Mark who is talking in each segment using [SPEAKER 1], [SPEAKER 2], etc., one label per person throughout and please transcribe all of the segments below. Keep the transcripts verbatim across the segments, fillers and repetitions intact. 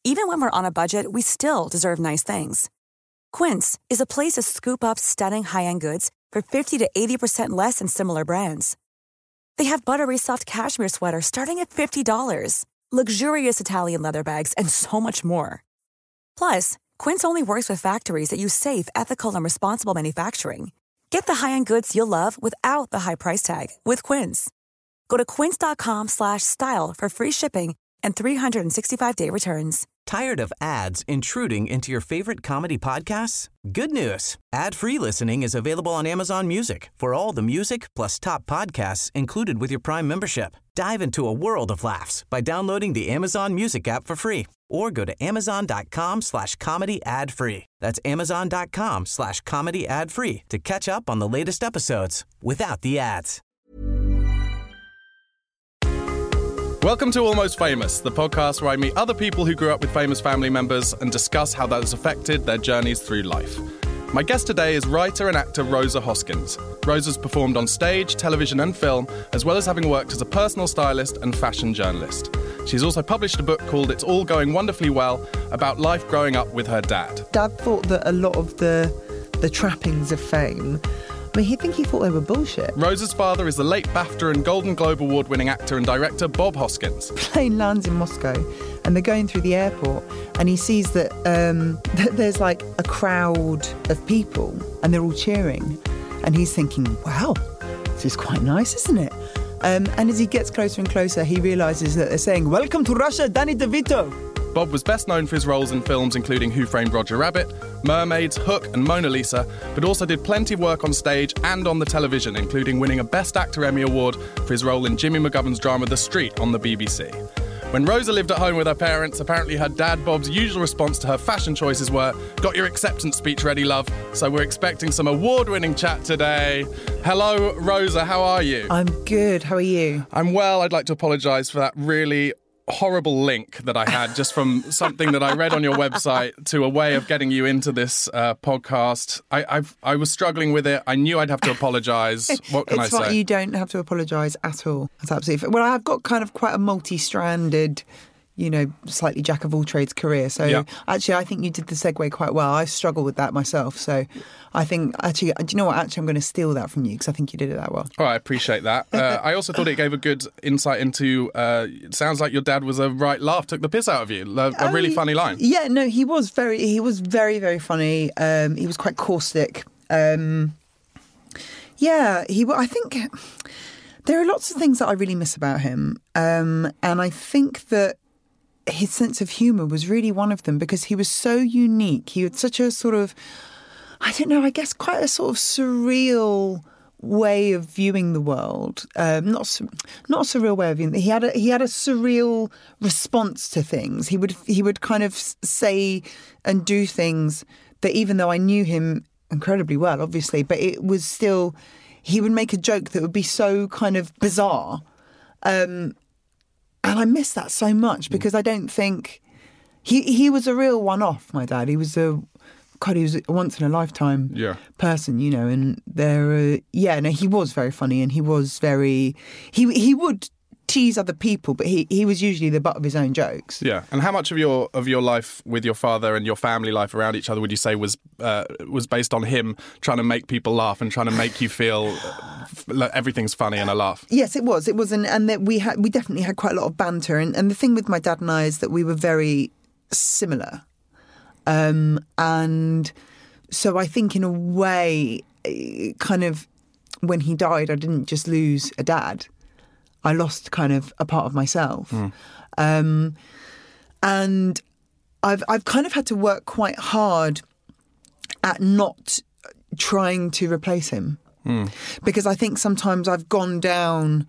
[SPEAKER 1] Even when we're on a budget, we still deserve nice things. Quince is a place to scoop up stunning high-end goods for fifty to eighty percent less than similar brands. They have buttery soft cashmere sweaters starting at fifty dollars, luxurious Italian leather bags, and so much more. Plus, Quince only works with factories that use safe, ethical, and responsible manufacturing. Get the high-end goods you'll love without the high price tag with Quince. Go to quince.com slash style for free shipping and three sixty-five day returns.
[SPEAKER 2] Tired of ads intruding into your favorite comedy podcasts? Good news. Ad-free listening is available on Amazon Music for all the music plus top podcasts included with your Prime membership. Dive into a world of laughs by downloading the Amazon Music app for free or go to amazon.com slash comedy ad free. That's amazon.com slash comedy ad free to catch up on the latest episodes without the ads.
[SPEAKER 3] Welcome to Almost Famous, the podcast where I meet other people who grew up with famous family members and discuss how that has affected their journeys through life. My guest today is writer and actor Rosa Hoskins. Rosa's performed on stage, television and film, as well as having worked as a personal stylist and fashion journalist. She's also published a book called It's All Going Wonderfully Well, about life growing up with her dad.
[SPEAKER 4] Dad thought that a lot of the the trappings of fame, I mean, he think he thought they were bullshit.
[SPEAKER 3] Rosa's father is the late BAFTA and Golden Globe Award-winning actor and director Bob Hoskins.
[SPEAKER 4] Plane lands in Moscow and they're going through the airport and he sees that, um, that there's like a crowd of people and they're all cheering. And he's thinking, wow, this is quite nice, isn't it? Um, and as he gets closer and closer, he realises that they're saying, "Welcome to Russia, Danny DeVito."
[SPEAKER 3] Bob was best known for his roles in films including Who Framed Roger Rabbit, Mermaids, Hook and Mona Lisa, but also did plenty of work on stage and on the television, including winning a Best Actor Emmy Award for his role in Jimmy McGovern's drama The Street on the B B C. When Rosa lived at home with her parents, apparently her dad Bob's usual response to her fashion choices were, "Got your acceptance speech ready, love?" So we're expecting some award-winning chat today. Hello, Rosa, how are you?
[SPEAKER 4] I'm good, how are you?
[SPEAKER 3] I'm well. I'd like to apologise for that really horrible link that I had just from something that I read on your website to a way of getting you into this uh, podcast. I I've, I was struggling with it. I knew I'd have to apologise. What can
[SPEAKER 4] it's
[SPEAKER 3] I
[SPEAKER 4] what
[SPEAKER 3] say?
[SPEAKER 4] You don't have to apologise at all. That's absolutely fine. Well, I've got kind of quite a multi-stranded, you know, slightly jack-of-all-trades career. So
[SPEAKER 3] yeah.
[SPEAKER 4] Actually, I think you did the segue quite well. I struggle with that myself. So I think, actually, do you know what? Actually, I'm going to steal that from you because I think you did it that well.
[SPEAKER 3] Oh, I appreciate that. Uh, I also thought it gave a good insight into, uh, it sounds like your dad was a right laugh, took the piss out of you. A, a really
[SPEAKER 4] oh,
[SPEAKER 3] funny line.
[SPEAKER 4] Yeah, no, he was very, he was very, very funny. Um, he was quite caustic. Um, yeah, he. I think there are lots of things that I really miss about him. Um, and I think that his sense of humour was really one of them because he was so unique. He had such a sort of, I don't know, I guess quite a sort of surreal way of viewing the world. Um, not not a surreal way of viewing. He had a he had a surreal response to things. He would he would kind of say and do things that even though I knew him incredibly well, obviously, but it was still, he would make a joke that would be so kind of bizarre. Um, And I miss that so much because I don't think he he was a real one-off. My dad, he was a God, he was a once in a lifetime
[SPEAKER 3] yeah.
[SPEAKER 4] person, you know. And there, uh, yeah, no, he was very funny, and he was very he he would tease other people, but he, he was usually the butt of his own jokes.
[SPEAKER 3] Yeah, and how much of your of your life with your father and your family life around each other would you say was uh, was based on him trying to make people laugh and trying to make you feel like everything's funny and a laugh?
[SPEAKER 4] Yes, it was. It was, and and that we had we definitely had quite a lot of banter. And, and the thing with my dad and I is that we were very similar, um, and so I think in a way, kind of when he died, I didn't just lose a dad. I lost kind of a part of myself. Mm. Um, and I've I've kind of had to work quite hard at not trying to replace him. Mm. Because I think sometimes I've gone down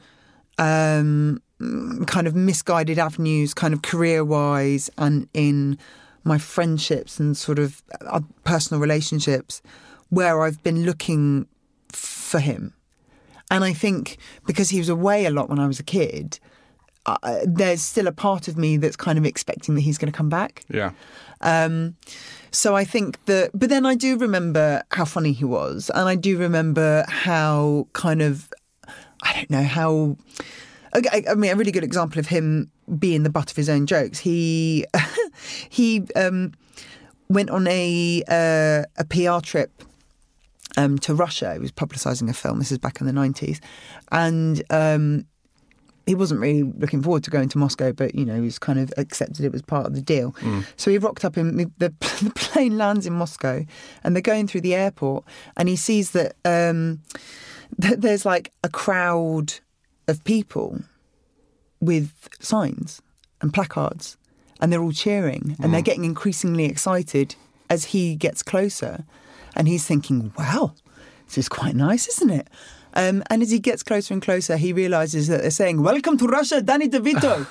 [SPEAKER 4] um, kind of misguided avenues, kind of career-wise and in my friendships and sort of personal relationships where I've been looking for him. And I think because he was away a lot when I was a kid, uh, there's still a part of me that's kind of expecting that he's going to come back.
[SPEAKER 3] Yeah.
[SPEAKER 4] Um, so I think that, but then I do remember how funny he was. And I do remember how kind of, I don't know, how I, I mean, a really good example of him being the butt of his own jokes. He he um, went on a uh, a P R trip um, to Russia. He was publicising a film. This is back in the nineties, and um, he wasn't really looking forward to going to Moscow, but you know, he was kind of accepted it was part of the deal. Mm. So he rocked up in the, the plane lands in Moscow, and they're going through the airport, and he sees that um, that there's like a crowd of people with signs and placards, and they're all cheering, and mm. they're getting increasingly excited as he gets closer, and he's thinking, wow, this is quite nice, isn't it? Um, and as he gets closer and closer, he realises that they're saying, "Welcome to Russia, Danny DeVito."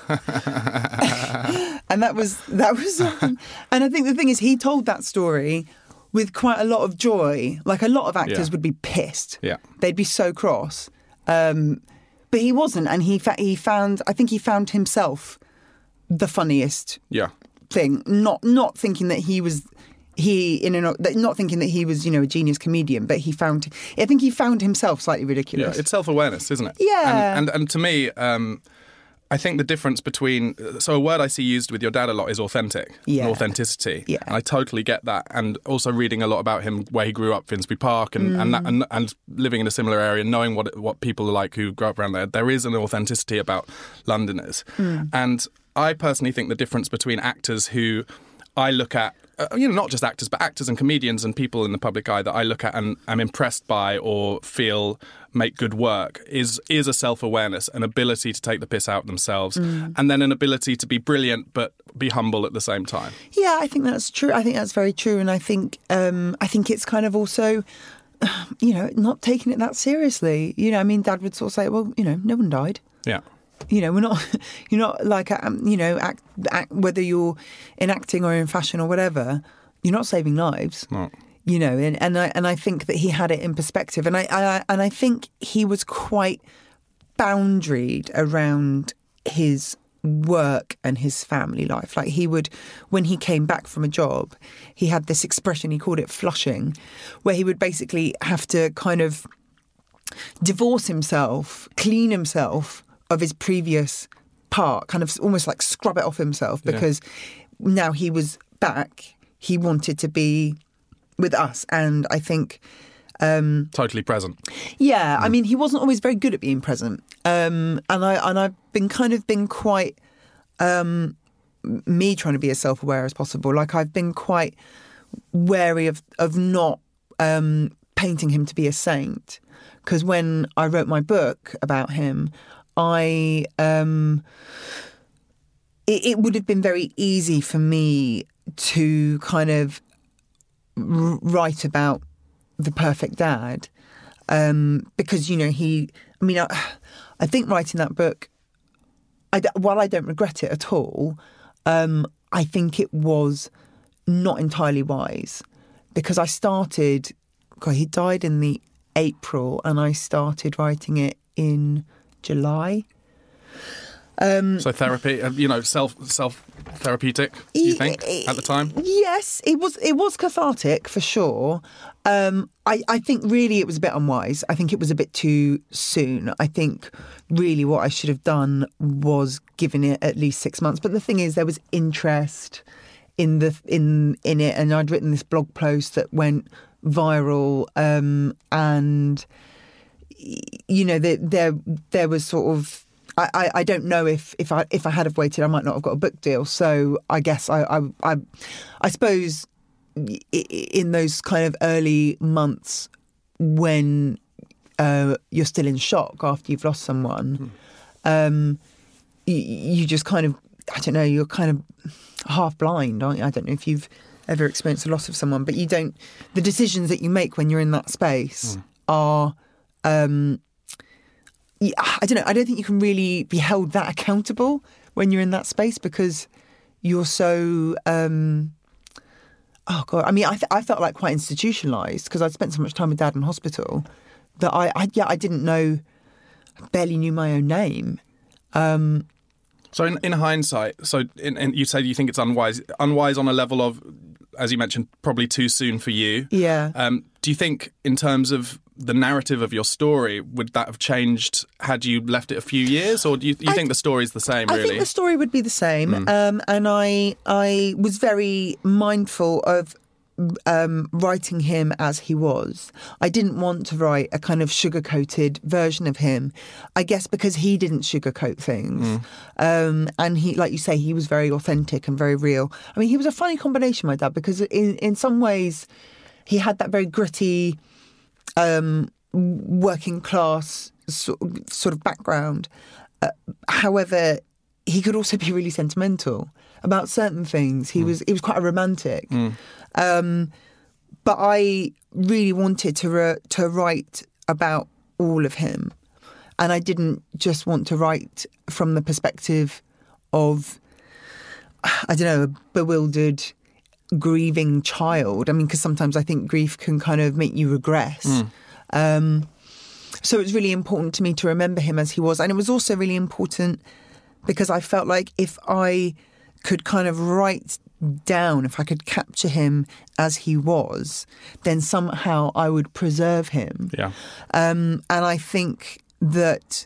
[SPEAKER 4] And that was that was, um, and I think the thing is, he told that story with quite a lot of joy. Like a lot of actors
[SPEAKER 3] Yeah.
[SPEAKER 4] would be pissed;
[SPEAKER 3] Yeah.
[SPEAKER 4] they'd be so cross. Um, but he wasn't, and he fa- he found. I think he found himself the funniest
[SPEAKER 3] Yeah.
[SPEAKER 4] thing. Not not thinking that he was. He in an, not thinking that he was, you know, a genius comedian, but he found. I think he found himself slightly ridiculous.
[SPEAKER 3] Yeah, it's self-awareness, isn't it?
[SPEAKER 4] Yeah.
[SPEAKER 3] And and, and to me, um, I think the difference between so a word I see used with your dad a lot is authentic,
[SPEAKER 4] Yeah.
[SPEAKER 3] and authenticity.
[SPEAKER 4] Yeah.
[SPEAKER 3] And I totally get that. And also reading a lot about him, where he grew up, Finsbury Park, and
[SPEAKER 4] Mm.
[SPEAKER 3] and, that, and and living in a similar area, knowing what what people are like who grew up around there. There is an authenticity about Londoners,
[SPEAKER 4] Mm.
[SPEAKER 3] and I personally think the difference between actors who I look at. Uh, you know, not just actors, but actors and comedians and people in the public eye that I look at and am impressed by or feel make good work is is a self-awareness, an ability to take the piss out of themselves,
[SPEAKER 4] Mm.
[SPEAKER 3] and then an ability to be brilliant but be humble at the same time.
[SPEAKER 4] Yeah, I think that's true. I think that's very true, and I think um, I think it's kind of also, you know, not taking it that seriously. You know, I mean, Dad would sort of say, "Well, you know, no one died."
[SPEAKER 3] Yeah.
[SPEAKER 4] You know, we're not, you're not like, um, you know, act, act, whether you're in acting or in fashion or whatever, you're not saving lives.
[SPEAKER 3] No.
[SPEAKER 4] You know, and, and I and I think that he had it in perspective, and I, I and I think he was quite boundaried around his work and his family life. Like he would, when he came back from a job, he had this expression, he called it flushing, where he would basically have to kind of divorce himself, clean himself of his previous part, kind of almost like scrub it off himself, because yeah. now he was back, he wanted to be with us. And I think... Um,
[SPEAKER 3] totally present.
[SPEAKER 4] Yeah, mm. I mean, he wasn't always very good at being present. Um, and, I, and I've been kind of been quite... Um, me trying to be as self-aware as possible. Like, I've been quite wary of, of not um, painting him to be a saint. Because when I wrote my book about him... I um, it, it would have been very easy for me to kind of r- write about the perfect dad um, because, you know, he, I mean, I, I think writing that book, I, while I don't regret it at all, um, I think it was not entirely wise because I started, God, he died in the April and I started writing it in July. Um,
[SPEAKER 3] so therapy, you know, self self therapeutic. Do you think at the time?
[SPEAKER 4] Yes, it was. It was cathartic for sure. Um, I, I think really it was a bit unwise. I think it was a bit too soon. I think really what I should have done was given it at least six months. But the thing is, there was interest in the in in it, and I'd written this blog post that went viral, um, and. You know, there, there there was sort of. I, I, I don't know if, if I if I had have waited, I might not have got a book deal. So I guess I I I, I suppose in those kind of early months when uh, you're still in shock after you've lost someone, mm. um, you, you just kind of I don't know. You're kind of half blind, aren't you? I don't know if you've ever experienced the loss of someone, but you don't. The decisions that you make when you're in that space mm. are. Um, yeah, I don't know. I don't think you can really be held that accountable when you're in that space because you're so. Um, oh God! I mean, I th- I felt like quite institutionalised because I'd spent so much time with Dad in hospital that I, I yeah I didn't know, I barely knew my own name. Um,
[SPEAKER 3] so in, in hindsight, so in, in, you said you think it's unwise, unwise on a level of as you mentioned, probably too soon for you.
[SPEAKER 4] Yeah.
[SPEAKER 3] Um, do you think, in terms of the narrative of your story, would that have changed had you left it a few years, or do you, you think the story's the same? Really,
[SPEAKER 4] I think the story would be the same,
[SPEAKER 3] Mm.
[SPEAKER 4] um, and I I was very mindful of um, writing him as he was. I didn't want to write a kind of sugar-coated version of him, I guess because he didn't sugarcoat things,
[SPEAKER 3] Mm.
[SPEAKER 4] um, and he, like you say, he was very authentic and very real. I mean, he was a funny combination, my dad, because in in some ways he had that very gritty, um, working class sort sort of background. Uh, however, he could also be really sentimental about certain things. He mm. was he was quite a romantic. Mm. Um, but I really wanted to re- to write about all of him, and I didn't just want to write from the perspective of, I don't know, a bewildered, grieving child. I mean, because sometimes I think grief can kind of make you regress. Mm. Um, so it was really important to me to remember him as he was. And it was also really important because I felt like if I could kind of write down, if I could capture him as he was, then somehow I would preserve him.
[SPEAKER 3] Yeah.
[SPEAKER 4] Um, and I think that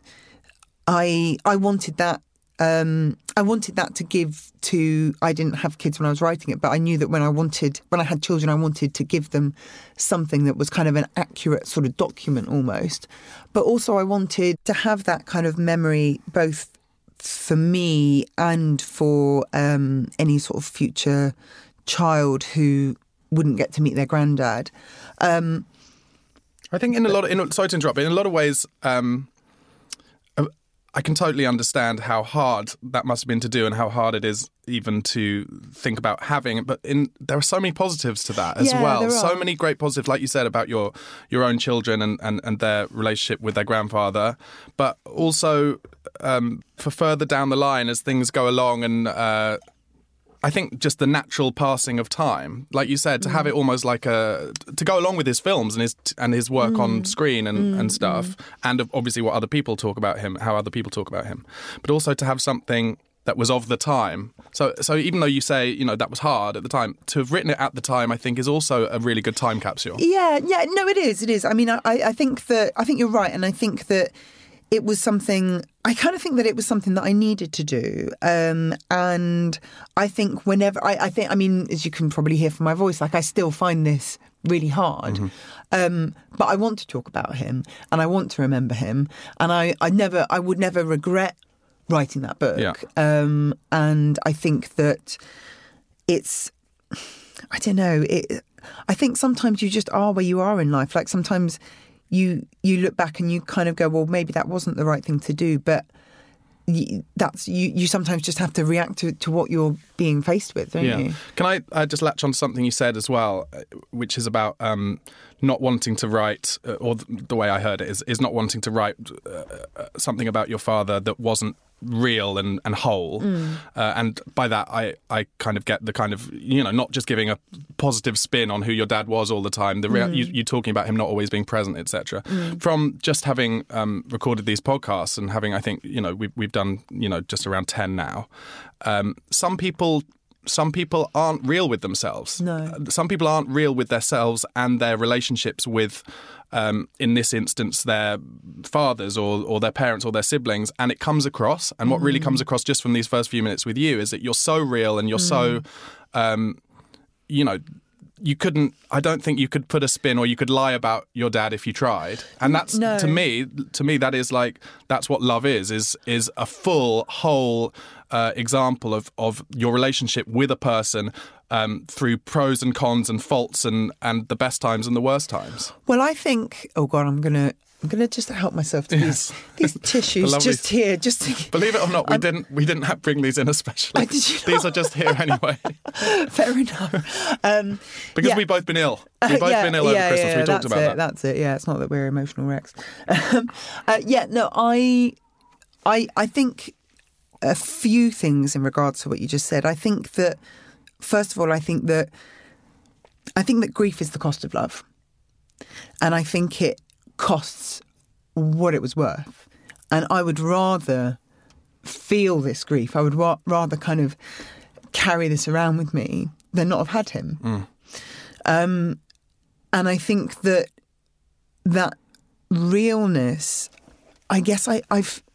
[SPEAKER 4] I I wanted that Um, I wanted that to give to, I didn't have kids when I was writing it, but I knew that when I wanted, when I had children, I wanted to give them something that was kind of an accurate sort of document almost. But also I wanted to have that kind of memory both for me and for um, any sort of future child who wouldn't get to meet their granddad. Um,
[SPEAKER 3] I think in a lot of, in, sorry to interrupt, but in a lot of ways, um, I can totally understand how hard that must have been to do and how hard it is even to think about having. But in, there are so many positives to that as
[SPEAKER 4] yeah,
[SPEAKER 3] well.
[SPEAKER 4] There
[SPEAKER 3] So
[SPEAKER 4] are.
[SPEAKER 3] many great positives, like you said, about your your own children and, and, and their relationship with their grandfather. But also um, for further down the line as things go along and... Uh, I think just the natural passing of time, like you said, to have it almost like a to go along with his films and his and his work mm. on screen and, mm, and stuff, mm. and obviously what other people talk about him, how other people talk about him, but also to have something that was of the time. So, so even though you say you know that was hard at the time, to have written it at the time, I think is also a really good time capsule.
[SPEAKER 4] Yeah, yeah, no, it is, it is. I mean, I, I think that I think you're right, and I think that. It was something, I kind of think that it was something that I needed to do. Um, and I think whenever, I, I think, I mean, as you can probably hear from my voice, like I still find this really hard. Mm-hmm. Um, but I want to talk about him and I want to remember him. And I, I never, I would never regret writing that book.
[SPEAKER 3] Yeah.
[SPEAKER 4] Um, and I think that it's, I don't know, it, I think sometimes you just are where you are in life. Like sometimes... You you look back and you kind of go, well, maybe that wasn't the right thing to do, but you, that's you, you sometimes just have to react to, to what you're being faced with, don't
[SPEAKER 3] yeah.
[SPEAKER 4] you?
[SPEAKER 3] Can I uh, just latch on to something you said as well, which is about um, not wanting to write, uh, or the way I heard it is, is not wanting to write uh, something about your father that wasn't real and, and whole. Mm. Uh, and by that, I, I kind of get the kind of, you know, not just giving a positive spin on who your dad was all the time, the rea- mm. you, you talking about him not always being present, et cetera. Mm. From just having um, recorded these podcasts and having, I think, you know, we've, we've done, you know, just around ten now. Um, some people... Some people aren't real with themselves.
[SPEAKER 4] No.
[SPEAKER 3] Some people aren't real with themselves and their relationships with, um, in this instance, their fathers or, or their parents or their siblings. And it comes across. And what mm. really comes across just from these first few minutes with you is that you're so real and you're mm. so, um, you know, you couldn't, I don't think you could put a spin or you could lie about your dad if you tried. And that's,
[SPEAKER 4] no.
[SPEAKER 3] to me, to me, that is like, that's what love is, is, is a full, whole uh, example of, of your relationship with a person um, through pros and cons and faults and, and the best times and the worst times.
[SPEAKER 4] Well, I think, oh God, I'm going to, I'm going to just help myself to
[SPEAKER 3] yes.
[SPEAKER 4] these, these tissues
[SPEAKER 3] lovely,
[SPEAKER 4] just here. Just to,
[SPEAKER 3] believe it or not, we I'm, didn't we didn't have, bring these in especially. These are just here anyway.
[SPEAKER 4] Fair enough. Um,
[SPEAKER 3] because
[SPEAKER 4] yeah.
[SPEAKER 3] we've both been ill. We've both
[SPEAKER 4] yeah,
[SPEAKER 3] been ill over
[SPEAKER 4] yeah,
[SPEAKER 3] Christmas.
[SPEAKER 4] Yeah,
[SPEAKER 3] we talked about
[SPEAKER 4] it,
[SPEAKER 3] that.
[SPEAKER 4] That's it. Yeah, it's not that we're emotional wrecks. Um, uh, yeah, no, I, I, I think a few things in regards to what you just said. I think that first of all, I think that I think that grief is the cost of love, and I think it costs what it was worth. And I would rather feel this grief. I would ra- rather kind of carry this around with me than not have had him. Mm. Um, and I think that that realness, I guess I, I've,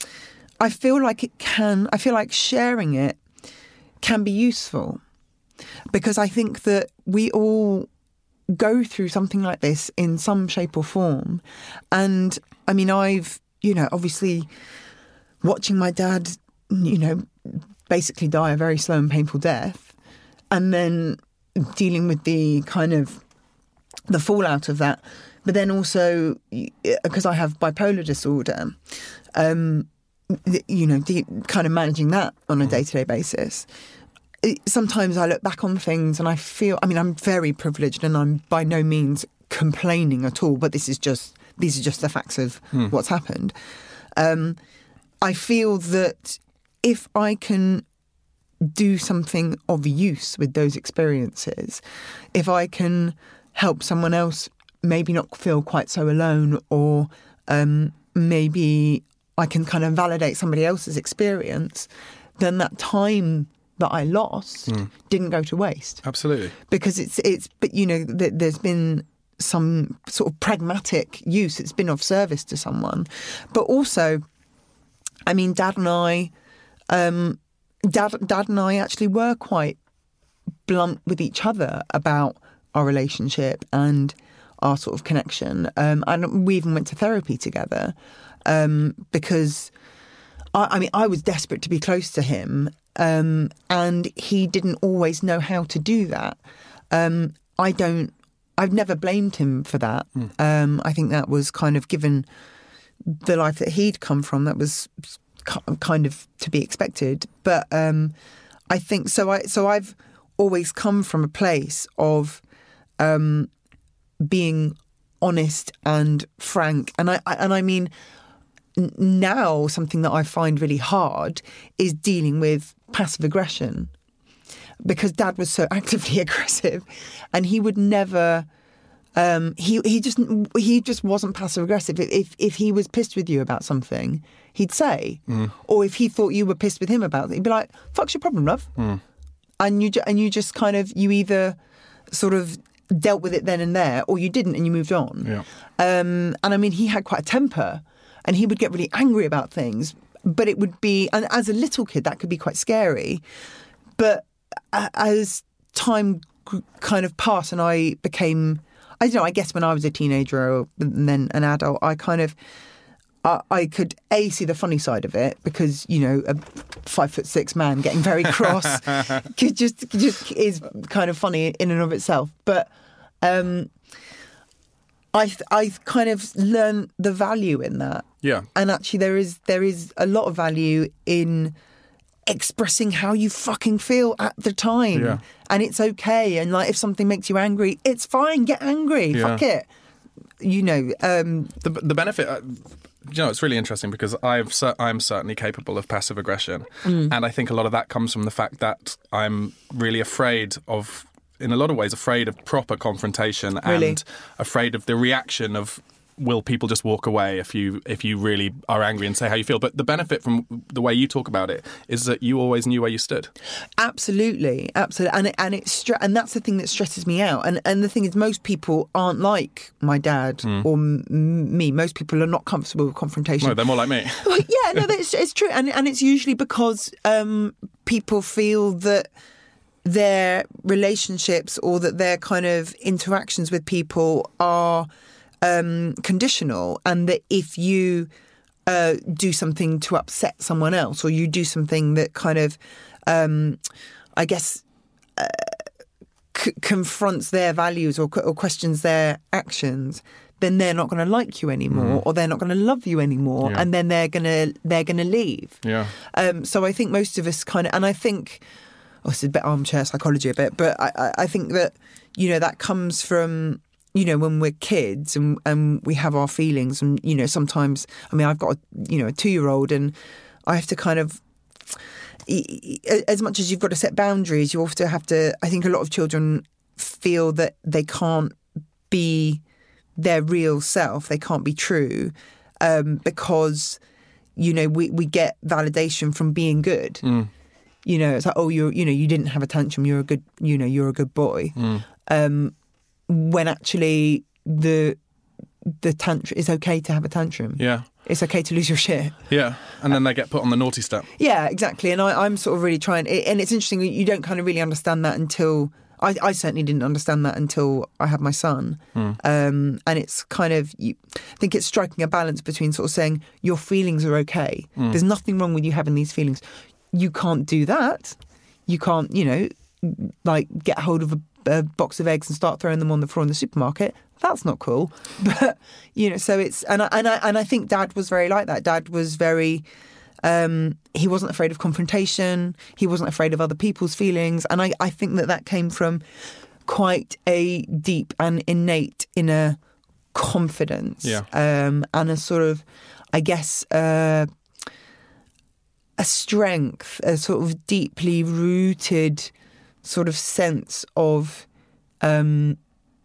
[SPEAKER 4] I feel like it can, I feel like sharing it can be useful, because I think that we all go through something like this in some shape or form. And I mean, I've, you know, obviously watching my dad, you know, basically die a very slow and painful death, and then dealing with the kind of the fallout of that. But then also, because I have bipolar disorder, um, you know, the, kind of managing that on a day-to-day basis. Sometimes I look back on things and I feel, I mean, I'm very privileged and I'm by no means complaining at all, but this is just, these are just the facts of hmm. what's happened. Um, I feel that if I can do something of use with those experiences, if I can help someone else maybe not feel quite so alone, or um, maybe I can kind of validate somebody else's experience, then that time that I lost mm. didn't go to waste.
[SPEAKER 3] Absolutely.
[SPEAKER 4] Because it's, it's, but you know, th- there's been some sort of pragmatic use. It's been of service to someone. But also, I mean, Dad and I, um, Dad, Dad and I actually were quite blunt with each other about our relationship and our sort of connection. Um, and we even went to therapy together um, because, I, I mean, I was desperate to be close to him. Um, and he didn't always know how to do that. Um, I don't, I've never blamed him for that. Mm. Um, I think that was kind of, given the life that he'd come from, that was kind of to be expected. But um, I think, so I, so I've always come from a place of um, being honest and frank. And I, I and I mean, now something that I find really hard is dealing with passive aggression, because Dad was so actively aggressive, and he would never. Um, he he just he just wasn't passive aggressive. If if he was pissed with you about something, he'd say, mm. or if he thought you were pissed with him about it, he'd be like, "Fuck's your problem, love?" Mm. And you and you just kind of you either sort of dealt with it then and there, or you didn't and you moved on.
[SPEAKER 3] Yeah.
[SPEAKER 4] Um, and I mean, he had quite a temper, and he would get really angry about things. But it would be, and as a little kid, that could be quite scary. But as time kind of passed and I became, I don't know, I guess when I was a teenager and then an adult, I kind of, I, I could, A, see the funny side of it, because, you know, a five foot six man getting very cross could just, just is kind of funny in and of itself. But um, I I kind of learned the value in that.
[SPEAKER 3] Yeah.
[SPEAKER 4] And actually there is there is a lot of value in expressing how you fucking feel at the time.
[SPEAKER 3] Yeah.
[SPEAKER 4] And it's okay. And like, if something makes you angry, it's fine. Get angry. Yeah. Fuck it. You know. Um,
[SPEAKER 3] the the benefit. Uh, you know, it's really interesting because I've I'm certainly capable of passive aggression, mm. and I think a lot of that comes from the fact that I'm really afraid of. In a lot of ways, afraid of proper confrontation
[SPEAKER 4] really?
[SPEAKER 3] and afraid of the reaction of, will people just walk away if you if you really are angry and say how you feel? But the benefit from the way you talk about it is that you always knew where you stood.
[SPEAKER 4] Absolutely, absolutely, and it, and it's stre- and that's the thing that stresses me out. And and the thing is, most people aren't like my dad mm. or m- me. Most people are not comfortable with confrontation.
[SPEAKER 3] No, they're more like me.
[SPEAKER 4] Well, yeah, no, it's it's true, and and it's usually because um, people feel that their relationships or that their kind of interactions with people are um, conditional, and that if you uh, do something to upset someone else, or you do something that kind of, um, I guess, uh, c- confronts their values or, or questions their actions, then they're not going to like you anymore, mm. or they're not going to love you anymore, yeah. and then they're gonna they're gonna leave.
[SPEAKER 3] Yeah.
[SPEAKER 4] Um, so I think most of us kind of, and I think. Oh, it's a bit armchair psychology a bit, but I, I think that, you know, that comes from, you know, when we're kids and, and we have our feelings, and, you know, sometimes, I mean, I've got, a, you know, a two-year-old, and I have to kind of, as much as you've got to set boundaries, you also have to, I think a lot of children feel that they can't be their real self, they can't be true, um, because, you know, we, we get validation from being good. Mm. You know, it's like, oh, you're, you know, you didn't have a tantrum. You're a good, you know, you're a good boy.
[SPEAKER 3] Mm.
[SPEAKER 4] Um, when actually the the tantrum, it's okay to have a tantrum.
[SPEAKER 3] Yeah.
[SPEAKER 4] It's okay to lose your shit.
[SPEAKER 3] Yeah. And then they get put on the naughty step.
[SPEAKER 4] Yeah, exactly. And I, I'm sort of really trying, and it's interesting, you don't kind of really understand that until, I, I certainly didn't understand that until I had my son.
[SPEAKER 3] Mm.
[SPEAKER 4] Um, and it's kind of, you, I think it's striking a balance between sort of saying your feelings are okay.
[SPEAKER 3] Mm.
[SPEAKER 4] There's nothing wrong with you having these feelings. You can't do that. You can't, you know, like get hold of a, a box of eggs and start throwing them on the floor in the supermarket. That's not cool. But, you know, so it's, and I, and I, and I think Dad was very like that. Dad was very, um, he wasn't afraid of confrontation. He wasn't afraid of other people's feelings. And I, I think that that came from quite a deep and innate inner confidence.
[SPEAKER 3] Yeah.
[SPEAKER 4] Um, and a sort of, I guess, uh, a strength, a sort of deeply rooted sort of sense of um,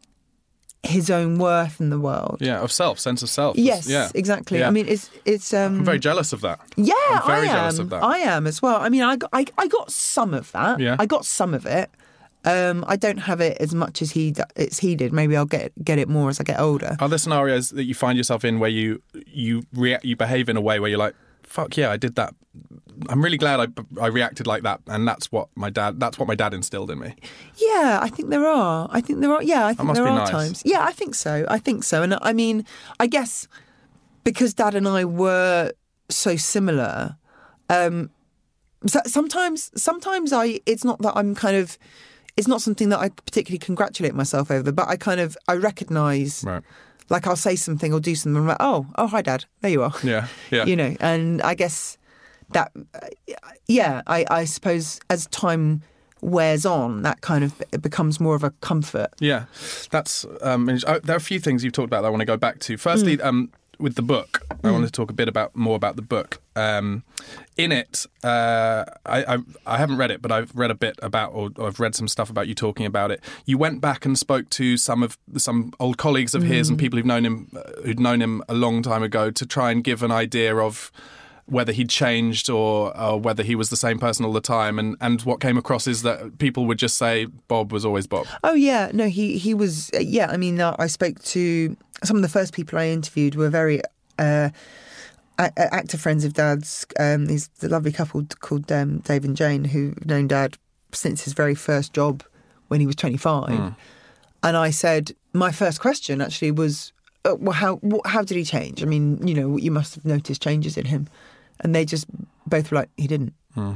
[SPEAKER 4] his own worth in the world.
[SPEAKER 3] Yeah, of self, sense of self.
[SPEAKER 4] Yes,
[SPEAKER 3] yeah.
[SPEAKER 4] exactly.
[SPEAKER 3] Yeah.
[SPEAKER 4] I mean, it's it's. Um,
[SPEAKER 3] I'm very jealous of that.
[SPEAKER 4] Yeah,
[SPEAKER 3] I'm very
[SPEAKER 4] I am.
[SPEAKER 3] jealous of that.
[SPEAKER 4] I am as well. I mean, I got, I, I got some of that.
[SPEAKER 3] Yeah.
[SPEAKER 4] I got some of it. Um, I don't have it as much as he as he did. Maybe I'll get get it more as I get older.
[SPEAKER 3] Are there scenarios that you find yourself in where you you react, you behave in a way where you're like, fuck yeah, I did that. I'm really glad I, I reacted like that, and that's what my dad that's what my dad instilled in me.
[SPEAKER 4] Yeah, I think there are. I think there are. Yeah, I think
[SPEAKER 3] must
[SPEAKER 4] there
[SPEAKER 3] be
[SPEAKER 4] are
[SPEAKER 3] nice.
[SPEAKER 4] times. Yeah, I think so. I think so. And I mean, I guess because Dad and I were so similar, um, so sometimes sometimes I it's not that I'm kind of it's not something that I particularly congratulate myself over, but I kind of I recognise.
[SPEAKER 3] Right.
[SPEAKER 4] Like I'll say something or do something, and I'm like, oh, oh, hi, Dad. There you are.
[SPEAKER 3] Yeah, yeah.
[SPEAKER 4] You know, and I guess that, uh, yeah, I, I suppose as time wears on, that kind of it becomes more of a comfort.
[SPEAKER 3] Yeah, that's. Um, there are a few things you've talked about that I want to go back to. Firstly, mm. um, with the book, I mm. want to talk a bit about more about the book. Um, in it, uh, I, I I haven't read it, but I've read a bit about, or, or I've read some stuff about you talking about it. You went back and spoke to some of some old colleagues of mm. his and people who've known him, uh, who'd known him a long time ago, to try and give an idea of whether he'd changed or, or whether he was the same person all the time. And, and what came across is that people would just say Bob was always Bob.
[SPEAKER 4] Oh, yeah. No, he, he was... Uh, yeah, I mean, uh, I spoke to... Some of the first people I interviewed were very uh, a- actor friends of Dad's. Um, he's the lovely couple called um, Dave and Jane, who've known Dad since his very first job when he was twenty-five. Mm. And I said, my first question actually was, uh, well, how wh- how did he change? I mean, you know, you must have noticed changes in him. And they just both were like, he didn't. Mm.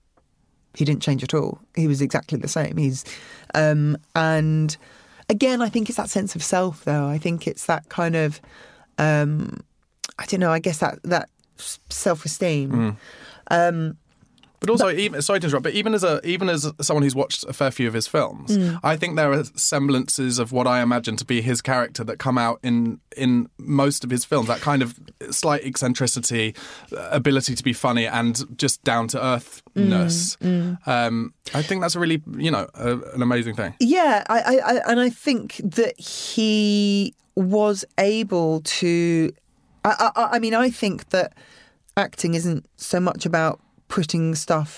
[SPEAKER 4] He didn't change at all. He was exactly the same. He's, um, and again, I think it's that sense of self, though. I think it's that kind of, um, I don't know. I guess that that self-esteem.
[SPEAKER 3] Mm.
[SPEAKER 4] Um,
[SPEAKER 3] But also,
[SPEAKER 4] but,
[SPEAKER 3] even, sorry to interrupt, but even as a even as someone who's watched a fair few of his films,
[SPEAKER 4] mm.
[SPEAKER 3] I think there are semblances of what I imagine to be his character that come out in in most of his films. That kind of slight eccentricity, ability to be funny, and just down to earthness. Mm. Mm. Um, I think that's a really, you know, a, an amazing thing.
[SPEAKER 4] Yeah, I, I, and I think that he was able to. I, I, I mean, I think that acting isn't so much about putting stuff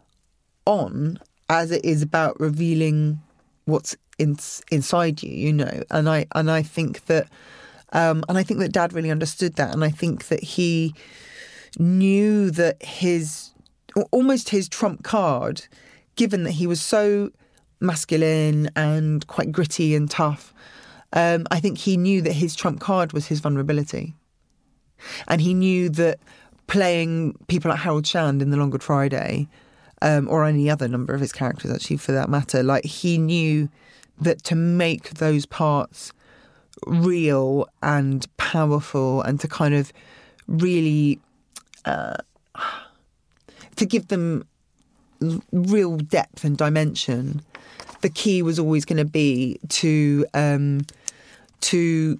[SPEAKER 4] on as it is about revealing what's in, inside you, you know. And I and I think that um, and I think that Dad really understood that, and I think that he knew that his almost his trump card, given that he was so masculine and quite gritty and tough, um, I think he knew that his trump card was his vulnerability, and he knew that playing people like Harold Shand in The Long Good Friday, um, or any other number of his characters, actually, for that matter, like he knew that to make those parts real and powerful and to kind of really uh, to give them real depth and dimension, the key was always going to be to um, to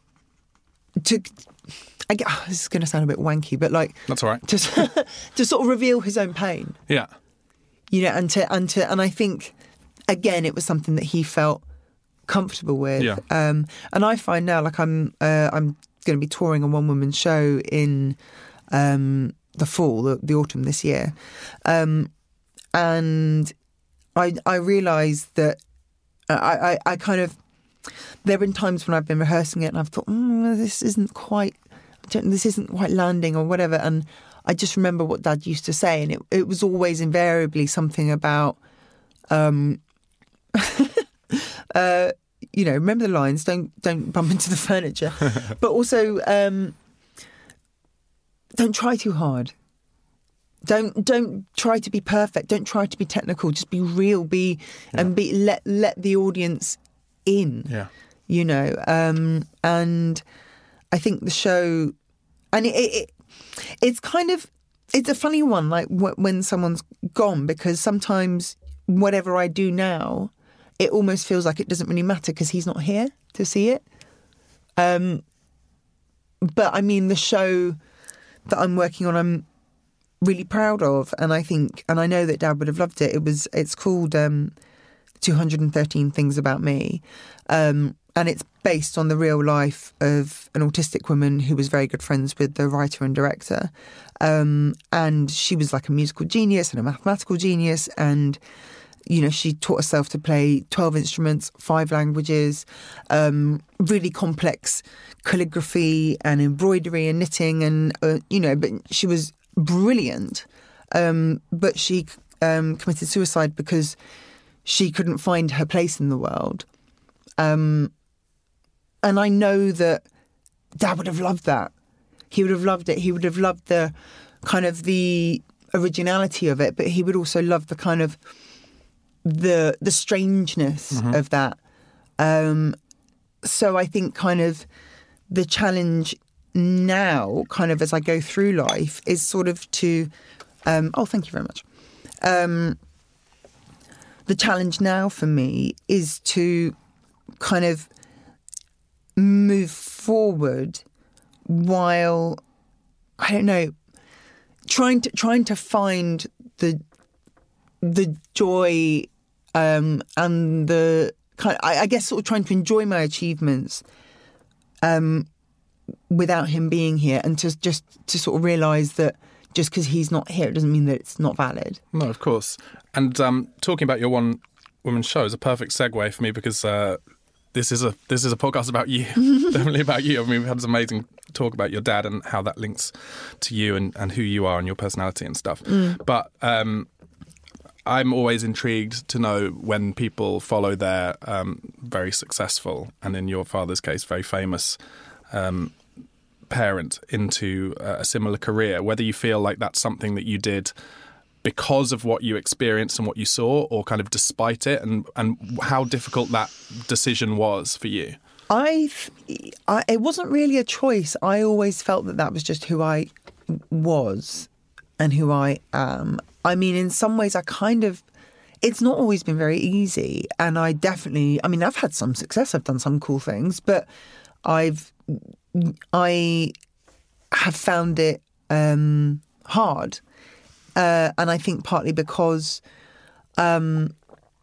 [SPEAKER 4] to. I get, oh, this is going to sound a bit wanky, but like
[SPEAKER 3] that's all right.
[SPEAKER 4] To to sort of reveal his own pain.
[SPEAKER 3] Yeah,
[SPEAKER 4] you know, and to and to and I think again it was something that he felt comfortable with.
[SPEAKER 3] Yeah.
[SPEAKER 4] Um, and I find now, like I'm uh, I'm going to be touring a one woman show in um, the fall, the, the autumn this year, um, and I I realised that I, I, I kind of, there have been times when I've been rehearsing it and I've thought, mm, this isn't quite, this isn't quite landing or whatever. And I just remember what Dad used to say, and it, it was always invariably something about, um, uh, you know, remember the lines, don't don't bump into the furniture, but also um, don't try too hard. Don't don't try to be perfect. Don't try to be technical. Just be real. Be yeah. and be let let the audience in.
[SPEAKER 3] Yeah,
[SPEAKER 4] you know. Um, and I think the show, and it, it, it it's kind of it's a funny one. Like w- when someone's gone, because sometimes whatever I do now, it almost feels like it doesn't really matter because he's not here to see it. Um, but I mean, the show that I'm working on, I'm really proud of, and I think, and I know that Dad would have loved it. It was, it's called um, two hundred thirteen Things About Me, um, and it's based on the real life of an autistic woman who was very good friends with the writer and director, um, and she was like a musical genius and a mathematical genius, and you know, she taught herself to play twelve instruments, five languages, um, really complex calligraphy and embroidery and knitting, and uh, you know, but she was brilliant, um, but she um, committed suicide because she couldn't find her place in the world. Um, and I know that Dad would have loved that. He would have loved it. He would have loved the kind of the originality of it, but he would also love the kind of the the strangeness mm-hmm. of that. Um, so I think kind of the challenge now, kind of as I go through life, is sort of to, um, oh, thank you very much. Um, the challenge now for me is to kind of move forward while, I don't know, trying to trying to find the the joy um, and the kind of, I, I guess sort of trying to enjoy my achievements um, without him being here, and to just to sort of realise that just because he's not here, it doesn't mean that it's not valid. No,
[SPEAKER 3] of course. And um, talking about your one woman show is a perfect segue for me, because uh, this is a this is a podcast about you, definitely about you. I mean, we've had this amazing talk about your dad and how that links to you and, and who you are and your personality and stuff. Mm. But um, I'm always intrigued to know when people follow their um, very successful, and in your father's case, very famous um, parent into a similar career, whether you feel like that's something that you did because of what you experienced and what you saw, or kind of despite it, and, and how difficult that decision was for you.
[SPEAKER 4] I, I, it wasn't really a choice. I always felt that that was just who I was and who I am. I mean, in some ways, I kind of, it's not always been very easy. And I definitely, I mean, I've had some success. I've done some cool things, but I've, I have found it um, hard. Uh, and I think partly because um,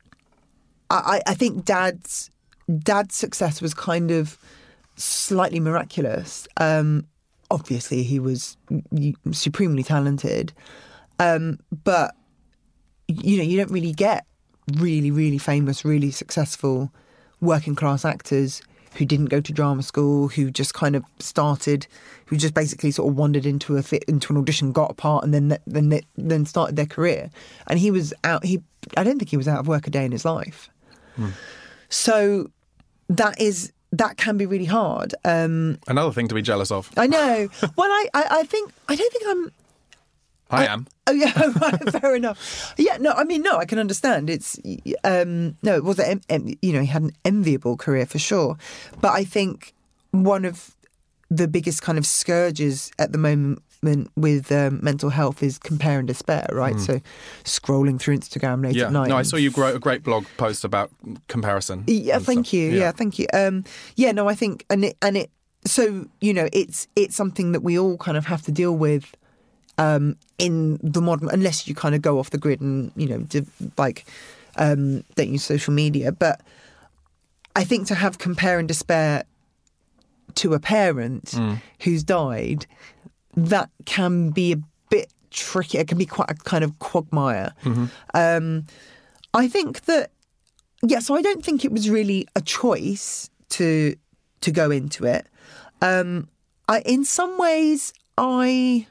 [SPEAKER 4] I, I think Dad's Dad's success was kind of slightly miraculous. Um, obviously, he was supremely talented, um, but you know, you don't really get really, really famous, really successful working class actors who didn't go to drama school, who just kind of started, who just basically sort of wandered into a fit, into an audition, got a part, and then then then started their career. And he was out. He, I don't think he was out of work a day in his life. Hmm. So that is that can be really hard. Um,
[SPEAKER 3] Another thing to be jealous of.
[SPEAKER 4] I know. Well, I, I, I think I don't think I'm.
[SPEAKER 3] I, I am.
[SPEAKER 4] Oh yeah, right, fair enough. Yeah, no, I mean, no, I can understand. It's um, no, it was a, you know, he had an enviable career for sure, but I think one of the biggest kind of scourges at the moment with um, mental health is compare and despair, right? Mm. So scrolling through Instagram late
[SPEAKER 3] yeah.
[SPEAKER 4] at night.
[SPEAKER 3] No, I saw you wrote a great blog post about comparison.
[SPEAKER 4] Yeah, thank
[SPEAKER 3] stuff.
[SPEAKER 4] you. Yeah.
[SPEAKER 3] yeah,
[SPEAKER 4] thank you. Um, yeah, no, I think, and it, and it, so you know, it's it's something that we all kind of have to deal with. Um, in the modern, unless you kind of go off the grid and, you know, do, like, um, don't use social media. But I think to have compare and despair to a parent mm. who's died, that can be a bit tricky. It can be quite a kind of quagmire.
[SPEAKER 3] Mm-hmm.
[SPEAKER 4] Um, I think that, yeah, so I don't think it was really a choice to to go into it. Um, I, in some ways, I,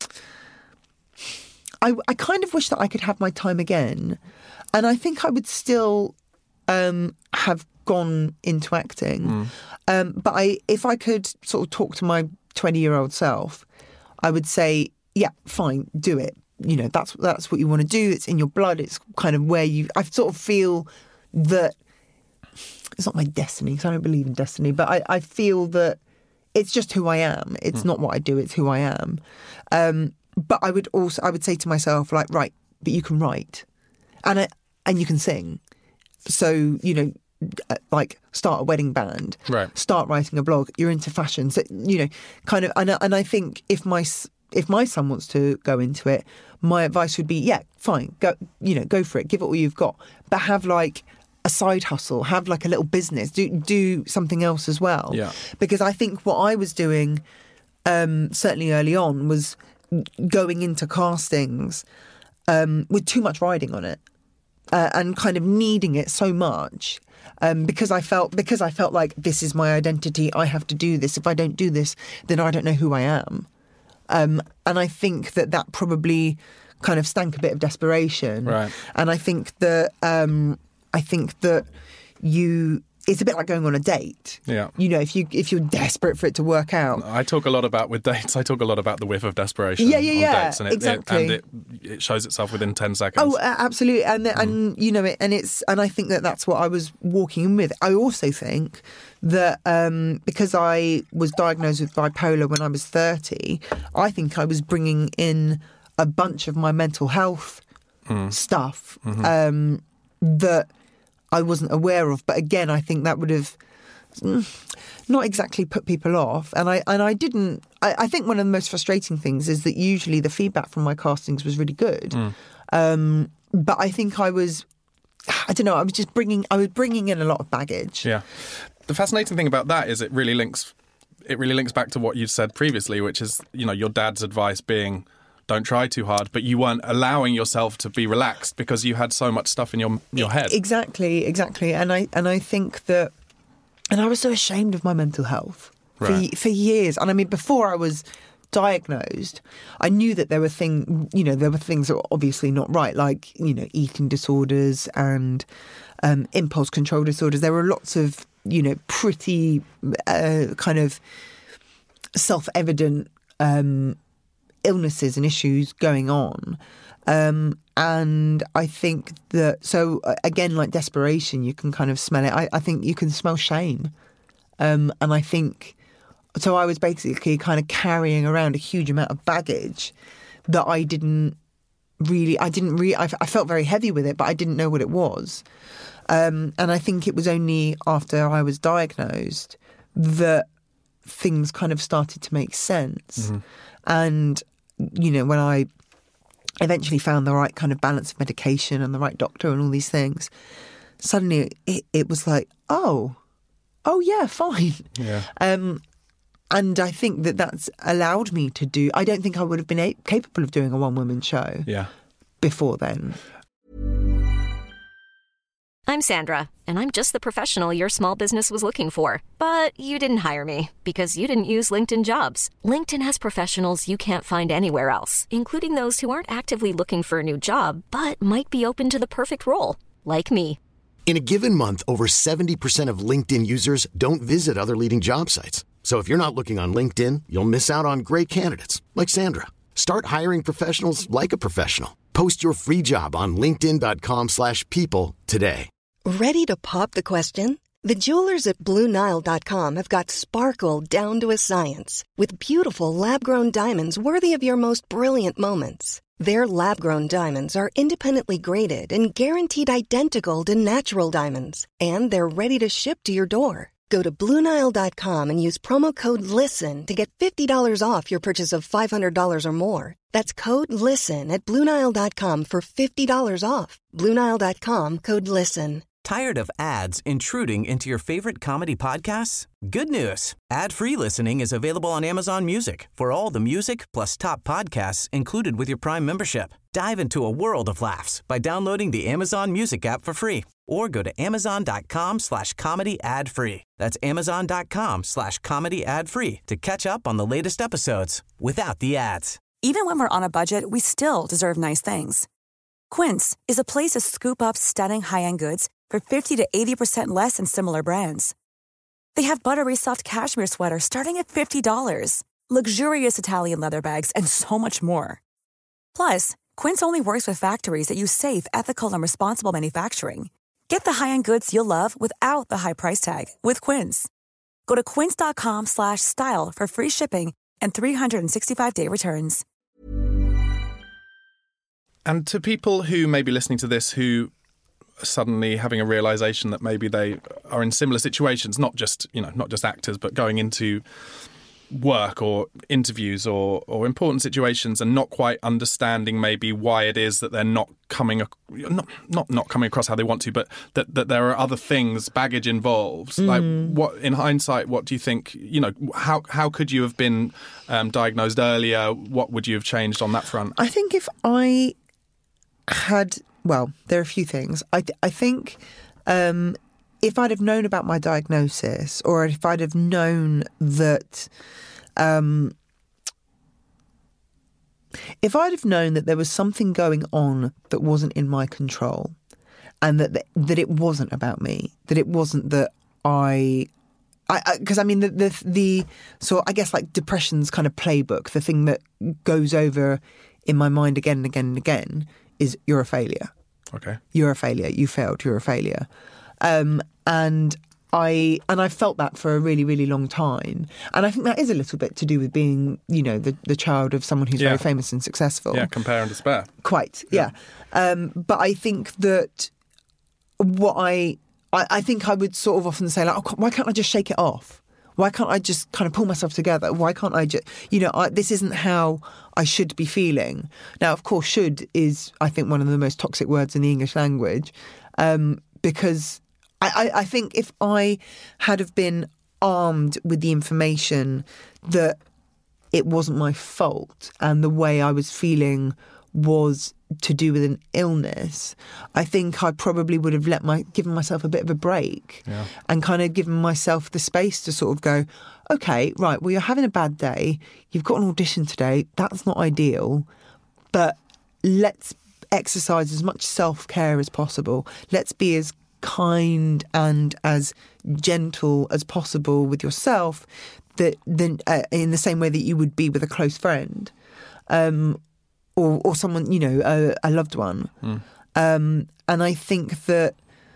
[SPEAKER 4] I, I kind of wish that I could have my time again. And I think I would still um, have gone into acting.
[SPEAKER 3] Mm.
[SPEAKER 4] Um, but I, if I could sort of talk to my twenty-year-old self, I would say, yeah, fine, do it. You know, that's that's what you want to do. It's in your blood. It's kind of where you... I sort of feel that... It's not my destiny, because I don't believe in destiny, but I, I feel that it's just who I am. It's mm. not what I do, it's who I am. Um, but I would also... I would say to myself, like, right, but you can write. And I, and you can sing. So, you know... like start a wedding band,
[SPEAKER 3] right.
[SPEAKER 4] start writing a blog, you're into fashion. So, you know, kind of, and, and I think if my, if my son wants to go into it, my advice would be, yeah, fine, go, you know, go for it, give it all you've got, but have like a side hustle, have like a little business, do, do something else as well.
[SPEAKER 3] Yeah.
[SPEAKER 4] Because I think what I was doing, um, certainly early on, was going into castings um, with too much riding on it uh, and kind of needing it so much. Um, because I felt because I felt like this is my identity, I have to do this. If I don't do this, then I don't know who I am. Um, and I think that that probably kind of stank a bit of desperation.
[SPEAKER 3] Right.
[SPEAKER 4] And I think that um, I think that you. It's a bit like going on a date.
[SPEAKER 3] Yeah.
[SPEAKER 4] You know, if you if you're desperate for it to work out.
[SPEAKER 3] I talk a lot about with dates. I talk a lot about the whiff of desperation.
[SPEAKER 4] Yeah, yeah,
[SPEAKER 3] on
[SPEAKER 4] yeah.
[SPEAKER 3] Dates, and it,
[SPEAKER 4] exactly.
[SPEAKER 3] It, and it, it shows itself within ten seconds.
[SPEAKER 4] Oh, absolutely. And mm. and you know it. And it's and I think that that's what I was walking in with. I also think that um, because I was diagnosed with bipolar when I was thirty, I think I was bringing in a bunch of my mental health mm. stuff mm-hmm. um, that I wasn't aware of. But again, I think that would have not exactly put people off. And I and I didn't... I, I think one of the most frustrating things is that usually the feedback from my castings was really good. Mm. Um, but I think I was... I don't know, I was just bringing... I was bringing in a lot of baggage.
[SPEAKER 3] Yeah. The fascinating thing about that is it really links... It really links back to what you said previously, which is, you know, your dad's advice being... Don't try too hard, but you weren't allowing yourself to be relaxed because you had so much stuff in your your head. Exactly,
[SPEAKER 4] exactly. And I and I think that, and I was so ashamed of my mental health
[SPEAKER 3] right.
[SPEAKER 4] for for years. And I mean, before I was diagnosed, I knew that there were things, you know, there were things that were obviously not right, like, you know, eating disorders and um, impulse control disorders. There were lots of, you know, pretty uh, kind of self-evident Um, illnesses and issues going on. Um, and I think that, so again, like desperation, you can kind of smell it. I, I think you can smell shame. Um, and I think, so I was basically kind of carrying around a huge amount of baggage that I didn't really, I didn't really, I, I felt very heavy with it, but I didn't know what it was. Um, and I think it was only after I was diagnosed that things kind of started to make sense. Mm-hmm. And, you know, when I eventually found the right kind of balance of medication and the right doctor and all these things, suddenly it, it was like, oh, oh yeah, fine.
[SPEAKER 3] Yeah.
[SPEAKER 4] Um, and I think that that's allowed me to do, I don't think I would have been a- capable of doing a one-woman show
[SPEAKER 3] yeah.
[SPEAKER 4] before then.
[SPEAKER 5] I'm Sandra, and I'm just the professional your small business was looking for. But you didn't hire me because you didn't use LinkedIn Jobs. LinkedIn has professionals you can't find anywhere else, including those who aren't actively looking for a new job, but might be open to the perfect role, like me.
[SPEAKER 6] In a given month, over seventy percent of LinkedIn users don't visit other leading job sites. So if you're not looking on LinkedIn, you'll miss out on great candidates like Sandra. Start hiring professionals like a professional. Post your free job on linkedin.com slash people today.
[SPEAKER 7] Ready to pop the question? The jewelers at Blue Nile dot com have got sparkle down to a science with beautiful lab-grown diamonds worthy of your most brilliant moments. Their lab-grown diamonds are independently graded and guaranteed identical to natural diamonds, and they're ready to ship to your door. Go to Blue Nile dot com and use promo code LISTEN to get fifty dollars off your purchase of five hundred dollars or more. That's code LISTEN at Blue Nile dot com for fifty dollars off. Blue Nile dot com, code LISTEN.
[SPEAKER 2] Tired of ads intruding into your favorite comedy podcasts? Good news. Ad-free listening is available on Amazon Music for all the music plus top podcasts included with your Prime membership. Dive into a world of laughs by downloading the Amazon Music app for free or go to amazon.com slash comedy ad free. That's amazon.com slash comedy ad free to catch up on the latest episodes without the ads.
[SPEAKER 1] Even when we're on a budget, we still deserve nice things. Quince is a place to scoop up stunning high-end goods for fifty to eighty percent less than similar brands. They have buttery soft cashmere sweaters starting at fifty dollars, luxurious Italian leather bags, and so much more. Plus, Quince only works with factories that use safe, ethical, and responsible manufacturing. Get the high-end goods you'll love without the high price tag with Quince. Go to quince.com slash style for free shipping and three sixty-five day returns.
[SPEAKER 3] And to people who may be listening to this who are suddenly having a realisation that maybe they are in similar situations, not just, you know, not just actors, but going into work or interviews or, or important situations and not quite understanding maybe why it is that they're not coming, not not, not coming across how they want to, but that, that there are other things, baggage involved. Mm. Like, what in hindsight, what do you think, you know, how how could you have been um, diagnosed earlier? What would you have changed on that front?
[SPEAKER 4] I think if I had, well, there are a few things. I, I think um, if I'd have known about my diagnosis, or if I'd have known that, um, if I'd have known that there was something going on that wasn't in my control, and that that it wasn't about me, that it wasn't that I, because I, I, I mean the, the the so I guess like depression's kind of playbook, the thing that goes over in my mind again and again and again is you're a failure.
[SPEAKER 3] Okay. You're
[SPEAKER 4] a failure. You failed. You're a failure. Um, and I and I felt that for a really, really long time. And I think that is a little bit to do with being, you know, the, the child of someone who's yeah. very famous and successful.
[SPEAKER 3] Yeah, compare and despair.
[SPEAKER 4] Quite, yeah. yeah. Um, but I think that what I, I... I think I would sort of often say, like, oh, why can't I just shake it off? Why can't I just kind of pull myself together? Why can't I just, you know, I, this isn't how I should be feeling. Now, of course, should is, I think, one of the most toxic words in the English language, um, because I, I, I think if I had have been armed with the information that it wasn't my fault and the way I was feeling was to do with an illness, I think I probably would have let my given myself a bit of a break yeah. and kind of given myself the space to sort of go, okay, right, well, you're having a bad day. You've got an audition today. That's not ideal, but let's exercise as much self-care as possible. Let's be as kind and as gentle as possible with yourself, that then uh, in the same way that you would be with a close friend. Um, Or, or someone, you know, a, a loved one. Mm. Um, and I think that,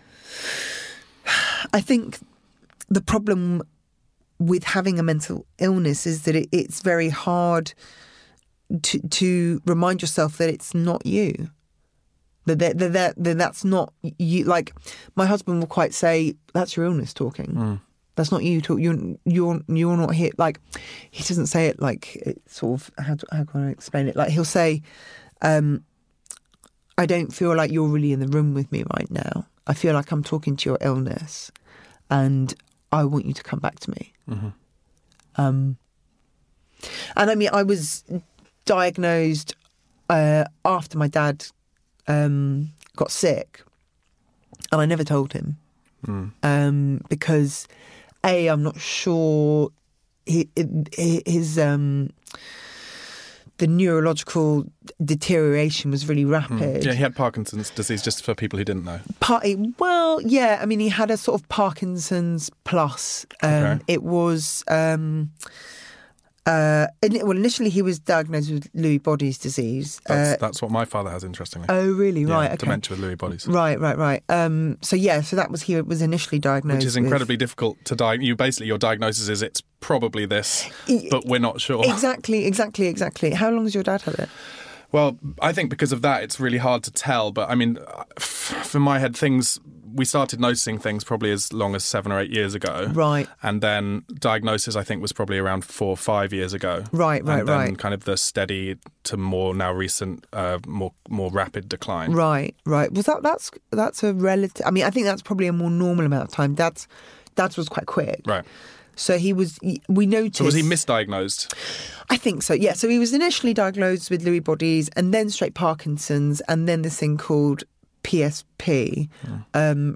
[SPEAKER 4] I think the problem with having a mental illness is that it, it's very hard to, to remind yourself that it's not you. That, that, that, that, that that's not you. Like, my husband will quite say, that's your illness talking. Mm. That's not you talk. You're you're you're not here. Like, he doesn't say it like it sort of. How do, how can I explain it? Like, he'll say, um, "I don't feel like you're really in the room with me right now. I feel like I'm talking to your illness, and I want you to come back to me." Mm-hmm. Um, and I mean, I was diagnosed uh, after my dad um, got sick, and I never told him mm. um, because. A, I'm not sure he, his um, the neurological deterioration was really rapid.
[SPEAKER 3] Mm. Yeah, he had Parkinson's disease, just for people who didn't know.
[SPEAKER 4] Part, well, yeah, I mean, he had a sort of Parkinson's plus. Um, okay. It was... Um, Uh, well, initially he was diagnosed with Lewy bodies disease.
[SPEAKER 3] That's,
[SPEAKER 4] uh,
[SPEAKER 3] that's what my father has, interestingly.
[SPEAKER 4] Oh, really?
[SPEAKER 3] Yeah,
[SPEAKER 4] right. Okay.
[SPEAKER 3] Dementia with Lewy bodies.
[SPEAKER 4] Right, right, right. Um, so yeah, so that was he was initially diagnosed,
[SPEAKER 3] which is incredibly with... difficult to diagnose. You basically your diagnosis is it's probably this, but we're not sure.
[SPEAKER 4] Exactly, exactly, exactly. How long has your dad had it?
[SPEAKER 3] Well, I think because of that, it's really hard to tell. But I mean, for my head, things we started noticing things probably as long as seven or eight years ago.
[SPEAKER 4] Right.
[SPEAKER 3] And then diagnosis, I think, was probably around four or five years ago.
[SPEAKER 4] Right, right,
[SPEAKER 3] and then
[SPEAKER 4] right.
[SPEAKER 3] kind of the steady to more now recent, uh, more more rapid decline.
[SPEAKER 4] Right, right. Was that that's that's a relative? I mean, I think that's probably a more normal amount of time. Dad's Dad's was quite quick.
[SPEAKER 3] Right.
[SPEAKER 4] So he was. We noticed.
[SPEAKER 3] So was he misdiagnosed?
[SPEAKER 4] I think so. Yeah. So he was initially diagnosed with Lewy bodies, and then straight Parkinson's, and then this thing called P S P. Mm. Um,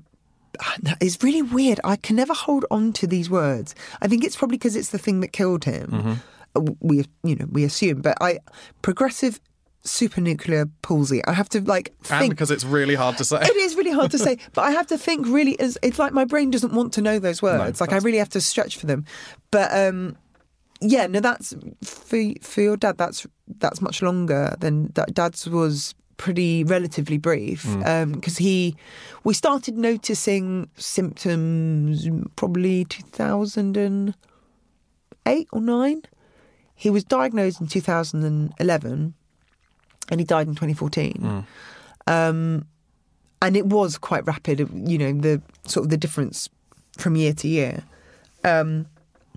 [SPEAKER 4] it's really weird. I can never hold on to these words. I think it's probably because it's the thing that killed him. Mm-hmm. We, you know, we assume, but I progressive supranuclear palsy. I have to like think.
[SPEAKER 3] And because it's really hard to say.
[SPEAKER 4] It is really hard to say, but I have to think really. It's like my brain doesn't want to know those words.
[SPEAKER 3] No,
[SPEAKER 4] like I really have to stretch for them. But um, yeah, no, that's for for your dad. That's that's much longer than Dad's was. Pretty relatively brief because mm. um, he we started noticing symptoms probably two thousand eight or nine. He was diagnosed in two thousand eleven and he died in twenty fourteen. Mm. Um, and it was quite rapid, you know, the sort of the difference from year to year. Um,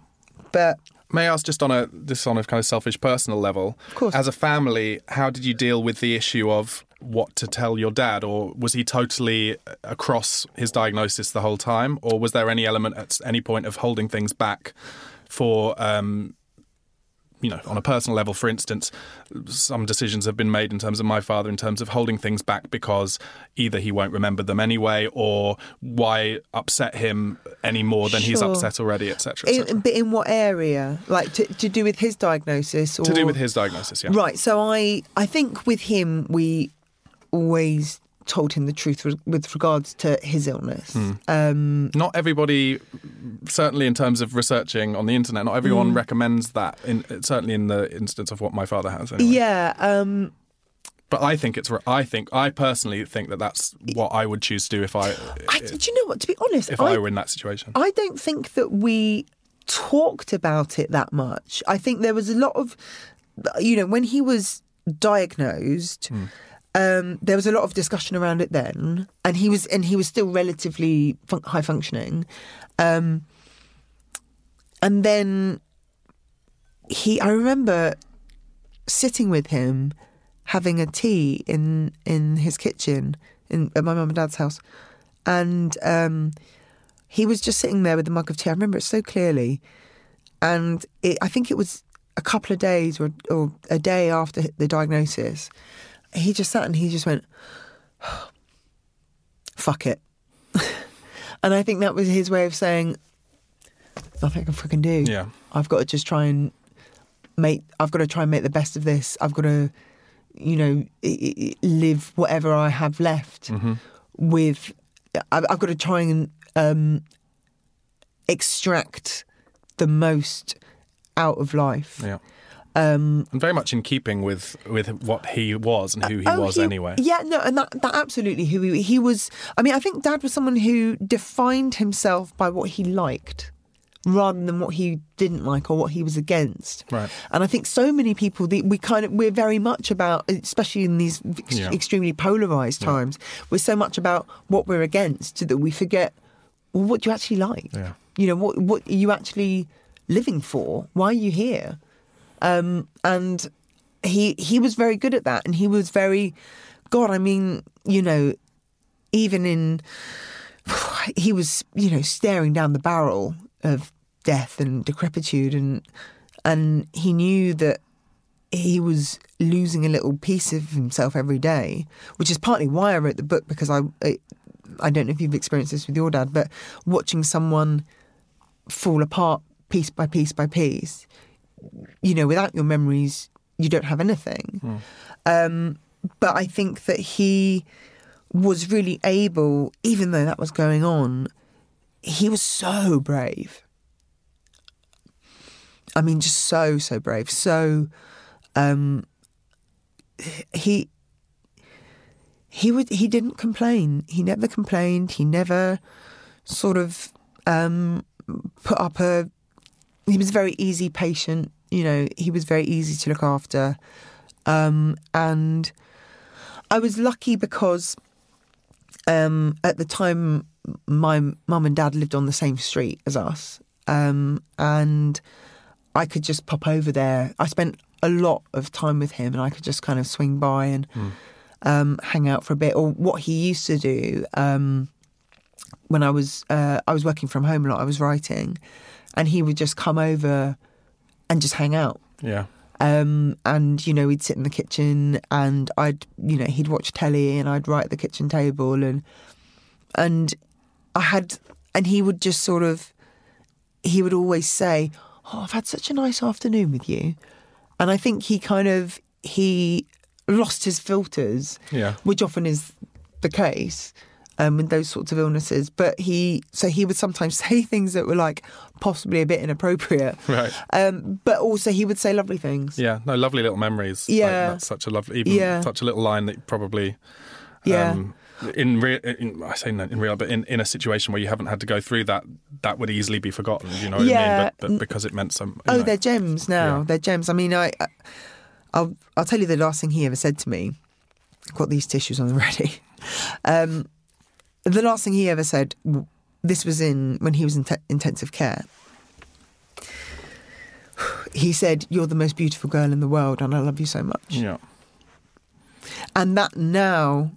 [SPEAKER 4] but
[SPEAKER 3] may I ask, just on a this on a kind of selfish personal level,
[SPEAKER 4] of course,
[SPEAKER 3] as a family, how did you deal with the issue of what to tell your dad, or was he totally across his diagnosis the whole time, or was there any element at any point of holding things back for, um, you know, on a personal level? For instance, some decisions have been made in terms of my father, in terms of holding things back because either he won't remember them anyway, or why upset him any more than
[SPEAKER 4] sure.
[SPEAKER 3] he's upset already, et cetera.
[SPEAKER 4] In, but in what area? Like to, to do with his diagnosis? Or...
[SPEAKER 3] To do with his diagnosis, yeah.
[SPEAKER 4] Right. So I, I think with him, we always told him the truth with regards to his illness. Mm. Um,
[SPEAKER 3] not everybody, certainly in terms of researching on the internet, not everyone mm. recommends that, in, certainly in the instance of what my father has. Anyway.
[SPEAKER 4] Yeah. Um,
[SPEAKER 3] but I think it's, I think, I personally think that that's what I would choose to do if I...
[SPEAKER 4] I do you know what, to be honest...
[SPEAKER 3] If I, I were in that situation.
[SPEAKER 4] I don't think that we talked about it that much. I think there was a lot of, you know, when he was diagnosed... Mm. Um, there was a lot of discussion around it then, and he was and he was still relatively fun- high functioning, um, and then he. I remember sitting with him, having a tea in in his kitchen in at my mum and dad's house, and um, he was just sitting there with a mug of tea. I remember it so clearly, and it, I think it was a couple of days or or a day after the diagnosis. He just sat and he just went, oh, fuck it. And I think that was his way of saying, nothing I can fucking do.
[SPEAKER 3] Yeah.
[SPEAKER 4] I've got to just try and make, I've got to try and make the best of this. I've got to, you know, live whatever I have left mm-hmm. with, I've got to try and um, extract the most out of life.
[SPEAKER 3] Yeah. Um, and very much in keeping with, with what he was and who he oh, was
[SPEAKER 4] he,
[SPEAKER 3] anyway.
[SPEAKER 4] Yeah, no, and that, that absolutely who he, he was. I mean, I think Dad was someone who defined himself by what he liked rather than what he didn't like or what he was against.
[SPEAKER 3] Right.
[SPEAKER 4] And I think so many people, the, we kind of, we're very much about, especially in these ex- yeah. extremely polarised times, yeah. we're so much about what we're against that we forget, well, what do you actually like?
[SPEAKER 3] Yeah.
[SPEAKER 4] You know, what what are you actually living for? Why are you here? Um, and he he was very good at that, and he was very, God, I mean, you know, even in, he was, you know, staring down the barrel of death and decrepitude, and and he knew that he was losing a little piece of himself every day, which is partly why I wrote the book, because I, I, I don't know if you've experienced this with your dad, but watching someone fall apart piece by piece by piece, you know, without your memories, you don't have anything. Mm. Um, but I think that he was really able, even though that was going on, he was so brave. I mean, just so, so brave. So, um, he, he would, he didn't complain. He never complained. He never sort of, um, put up a, he was a very easy patient, you know, he was very easy to look after. Um, and I was lucky because um, at the time my mum and dad lived on the same street as us, um, and I could just pop over there. I spent a lot of time with him, and I could just kind of swing by and mm. um, hang out for a bit. Or what he used to do um, when I was uh, I was working from home a lot. I was writing, and he would just come over and just hang out.
[SPEAKER 3] Yeah.
[SPEAKER 4] Um, and, you know, we'd sit in the kitchen and I'd, you know, he'd watch telly and I'd write at the kitchen table and, and I had, and he would just sort of, he would always say, oh, I've had such a nice afternoon with you. And I think he kind of, he lost his filters,
[SPEAKER 3] yeah.
[SPEAKER 4] which often is the case. Um, with those sorts of illnesses, but he so he would sometimes say things that were like possibly a bit inappropriate,
[SPEAKER 3] right?
[SPEAKER 4] Um, but also he would say lovely things.
[SPEAKER 3] Yeah, no, lovely little memories.
[SPEAKER 4] Yeah,
[SPEAKER 3] like, that's such a lovely, even
[SPEAKER 4] yeah.
[SPEAKER 3] such a little line that probably,
[SPEAKER 4] yeah.
[SPEAKER 3] Um, in real, I say no, in real, but in, in a situation where you haven't had to go through that, that would easily be forgotten. You know what
[SPEAKER 4] yeah.
[SPEAKER 3] I mean? But, but because it meant some.
[SPEAKER 4] Oh,
[SPEAKER 3] know,
[SPEAKER 4] they're gems now.
[SPEAKER 3] Yeah.
[SPEAKER 4] They're gems. I mean, I, I'll I'll tell you the last thing he ever said to me. I've got these tissues on ready. Um, The last thing he ever said, this was in when he was in te- intensive care. He said, "You're the most beautiful girl in the world and I love you so much."
[SPEAKER 3] Yeah.
[SPEAKER 4] And that now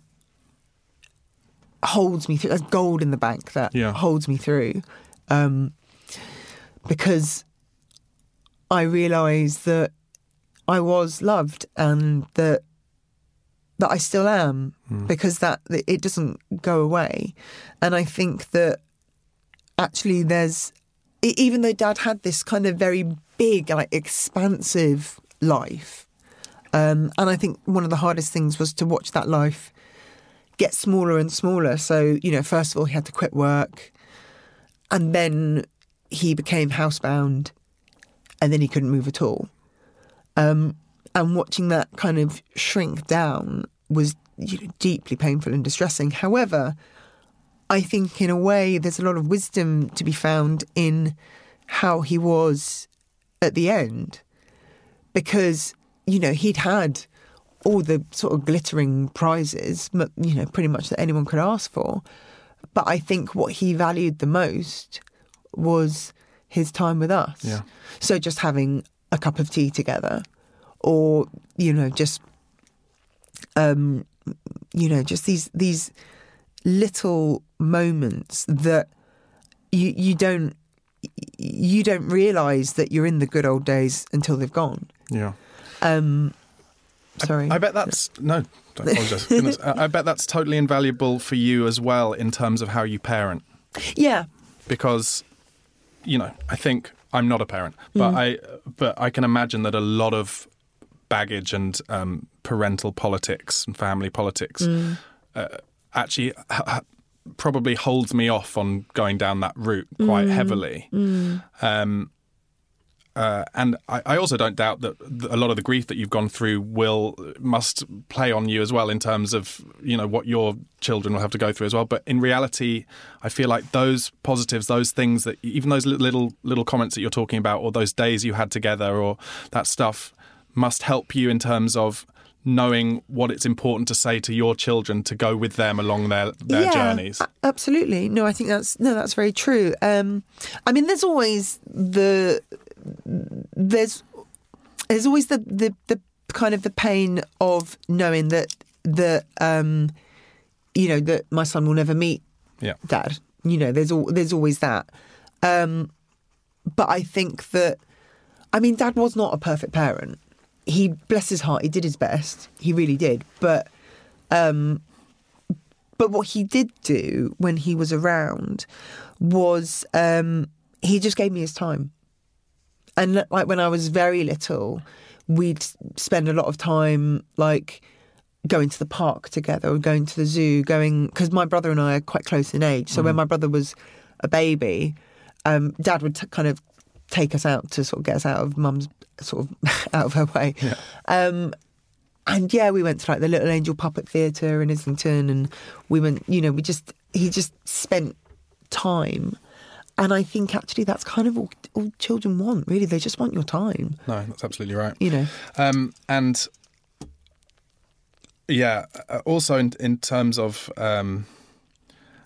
[SPEAKER 4] holds me through. There's gold in the bank that
[SPEAKER 3] yeah.
[SPEAKER 4] holds me through. Um, because I realise that I was loved and that that I still am, mm. because that it doesn't go away. And I think that actually there's, even though Dad had this kind of very big, like expansive life, um, and I think one of the hardest things was to watch that life get smaller and smaller. So, you know, first of all, he had to quit work, and then he became housebound, and then he couldn't move at all. Um, And watching that kind of shrink down was, you know, deeply painful and distressing. However, I think in a way there's a lot of wisdom to be found in how he was at the end. Because, you know, he'd had all the sort of glittering prizes, you know, pretty much that anyone could ask for. But I think what he valued the most was his time with us.
[SPEAKER 3] Yeah.
[SPEAKER 4] So just having a cup of tea together, or, you know, just, um, you know, just these these little moments that you you don't you don't realise that you're in the good old days until they've gone.
[SPEAKER 3] Yeah.
[SPEAKER 4] Um, sorry.
[SPEAKER 3] I, I bet that's no. Don't apologise. Goodness, I, I bet that's totally invaluable for you as well in terms of how you parent.
[SPEAKER 4] Yeah.
[SPEAKER 3] Because, you know, I think I'm not a parent, but mm. I but I can imagine that a lot of baggage and um, parental politics and family politics mm. uh, actually ha- ha- probably holds me off on going down that route quite mm. heavily. Mm. Um, uh, and I, I also don't doubt that a lot of the grief that you've gone through will must play on you as well in terms of, you know, what your children will have to go through as well. But in reality, I feel like those positives, those things that even those little little comments that you're talking about, or those days you had together, or that stuff, must help you in terms of knowing what it's important to say to your children to go with them along their, their
[SPEAKER 4] yeah,
[SPEAKER 3] journeys.
[SPEAKER 4] Absolutely. No, I think that's no, that's very true. Um, I mean, there's always the there's there's always the, the, the kind of the pain of knowing that that um, you know that my son will never meet
[SPEAKER 3] yeah.
[SPEAKER 4] Dad. You know, there's all there's always that. Um, but I think that I mean, Dad was not a perfect parent. He, bless his heart, he did his best. He really did. But um, but what he did do when he was around was um, he just gave me his time. And like when I was very little, we'd spend a lot of time like going to the park together or going to the zoo, going because my brother and I are quite close in age. So mm. when my brother was a baby, um, Dad would t- kind of take us out to sort of get us out of Mum's sort of out of her way.
[SPEAKER 3] Yeah.
[SPEAKER 4] Um, and yeah, we went to like the Little Angel Puppet Theatre in Islington, and we went, you know, we just, he just spent time. And I think actually that's kind of all, all children want, really. They just want your time.
[SPEAKER 3] No, that's absolutely right.
[SPEAKER 4] You know.
[SPEAKER 3] Um, and yeah, also in, in terms of, um,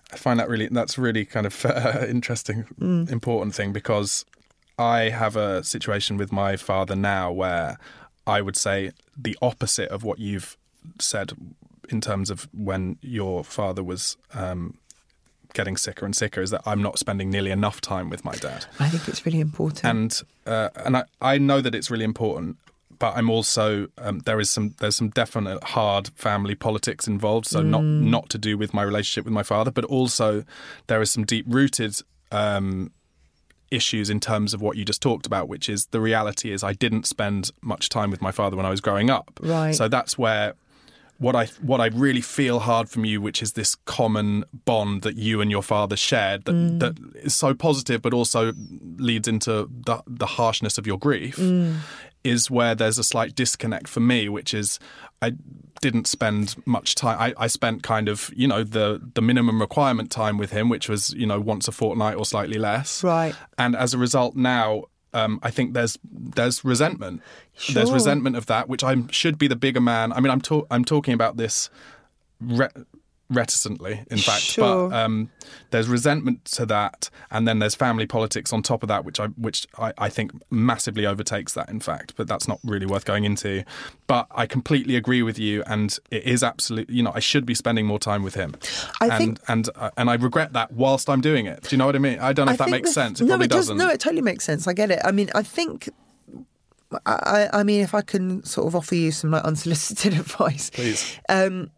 [SPEAKER 3] I find that really, that's really kind of uh, interesting, mm. important thing, because I have a situation with my father now where I would say the opposite of what you've said in terms of when your father was um, getting sicker and sicker, is that I'm not spending nearly enough time with my dad.
[SPEAKER 4] I think it's really important.
[SPEAKER 3] And uh, and I, I know that it's really important, but I'm also um, there is some there's some definite hard family politics involved. So mm. not not to do with my relationship with my father, but also there is some deep rooted um, issues in terms of what you just talked about, which is the reality is I didn't spend much time with my father when I was growing up.
[SPEAKER 4] Right.
[SPEAKER 3] So that's where what I what I really feel hard from you, which is this common bond that you and your father shared that, mm. that is so positive, but also leads into the, the harshness of your grief. Mm. Is where there's a slight disconnect for me, which is I didn't spend much time. I, I spent kind of, you know, the, the minimum requirement time with him, which was, you know, once a fortnight or slightly less.
[SPEAKER 4] Right.
[SPEAKER 3] And as a result now, um, I think there's there's resentment.
[SPEAKER 4] Sure.
[SPEAKER 3] There's resentment of that, which I should be the bigger man. I mean, I'm, ta- I'm talking about this re- reticently, in fact.
[SPEAKER 4] Sure.
[SPEAKER 3] But um, there's resentment to that, and then there's family politics on top of that, which I which I, I think massively overtakes that, in fact. But that's not really worth going into. But I completely agree with you, and it is absolutely, you know, I should be spending more time with him.
[SPEAKER 4] I
[SPEAKER 3] and,
[SPEAKER 4] think,
[SPEAKER 3] and uh, and I regret that whilst I'm doing it. Do you know what I mean? I don't know if
[SPEAKER 4] I
[SPEAKER 3] that makes
[SPEAKER 4] the,
[SPEAKER 3] sense. It
[SPEAKER 4] no,
[SPEAKER 3] probably
[SPEAKER 4] it does,
[SPEAKER 3] doesn't.
[SPEAKER 4] No, it totally makes sense. I get it. I mean, I think. I, I mean, if I can sort of offer you some like unsolicited advice,
[SPEAKER 3] please.
[SPEAKER 4] Um,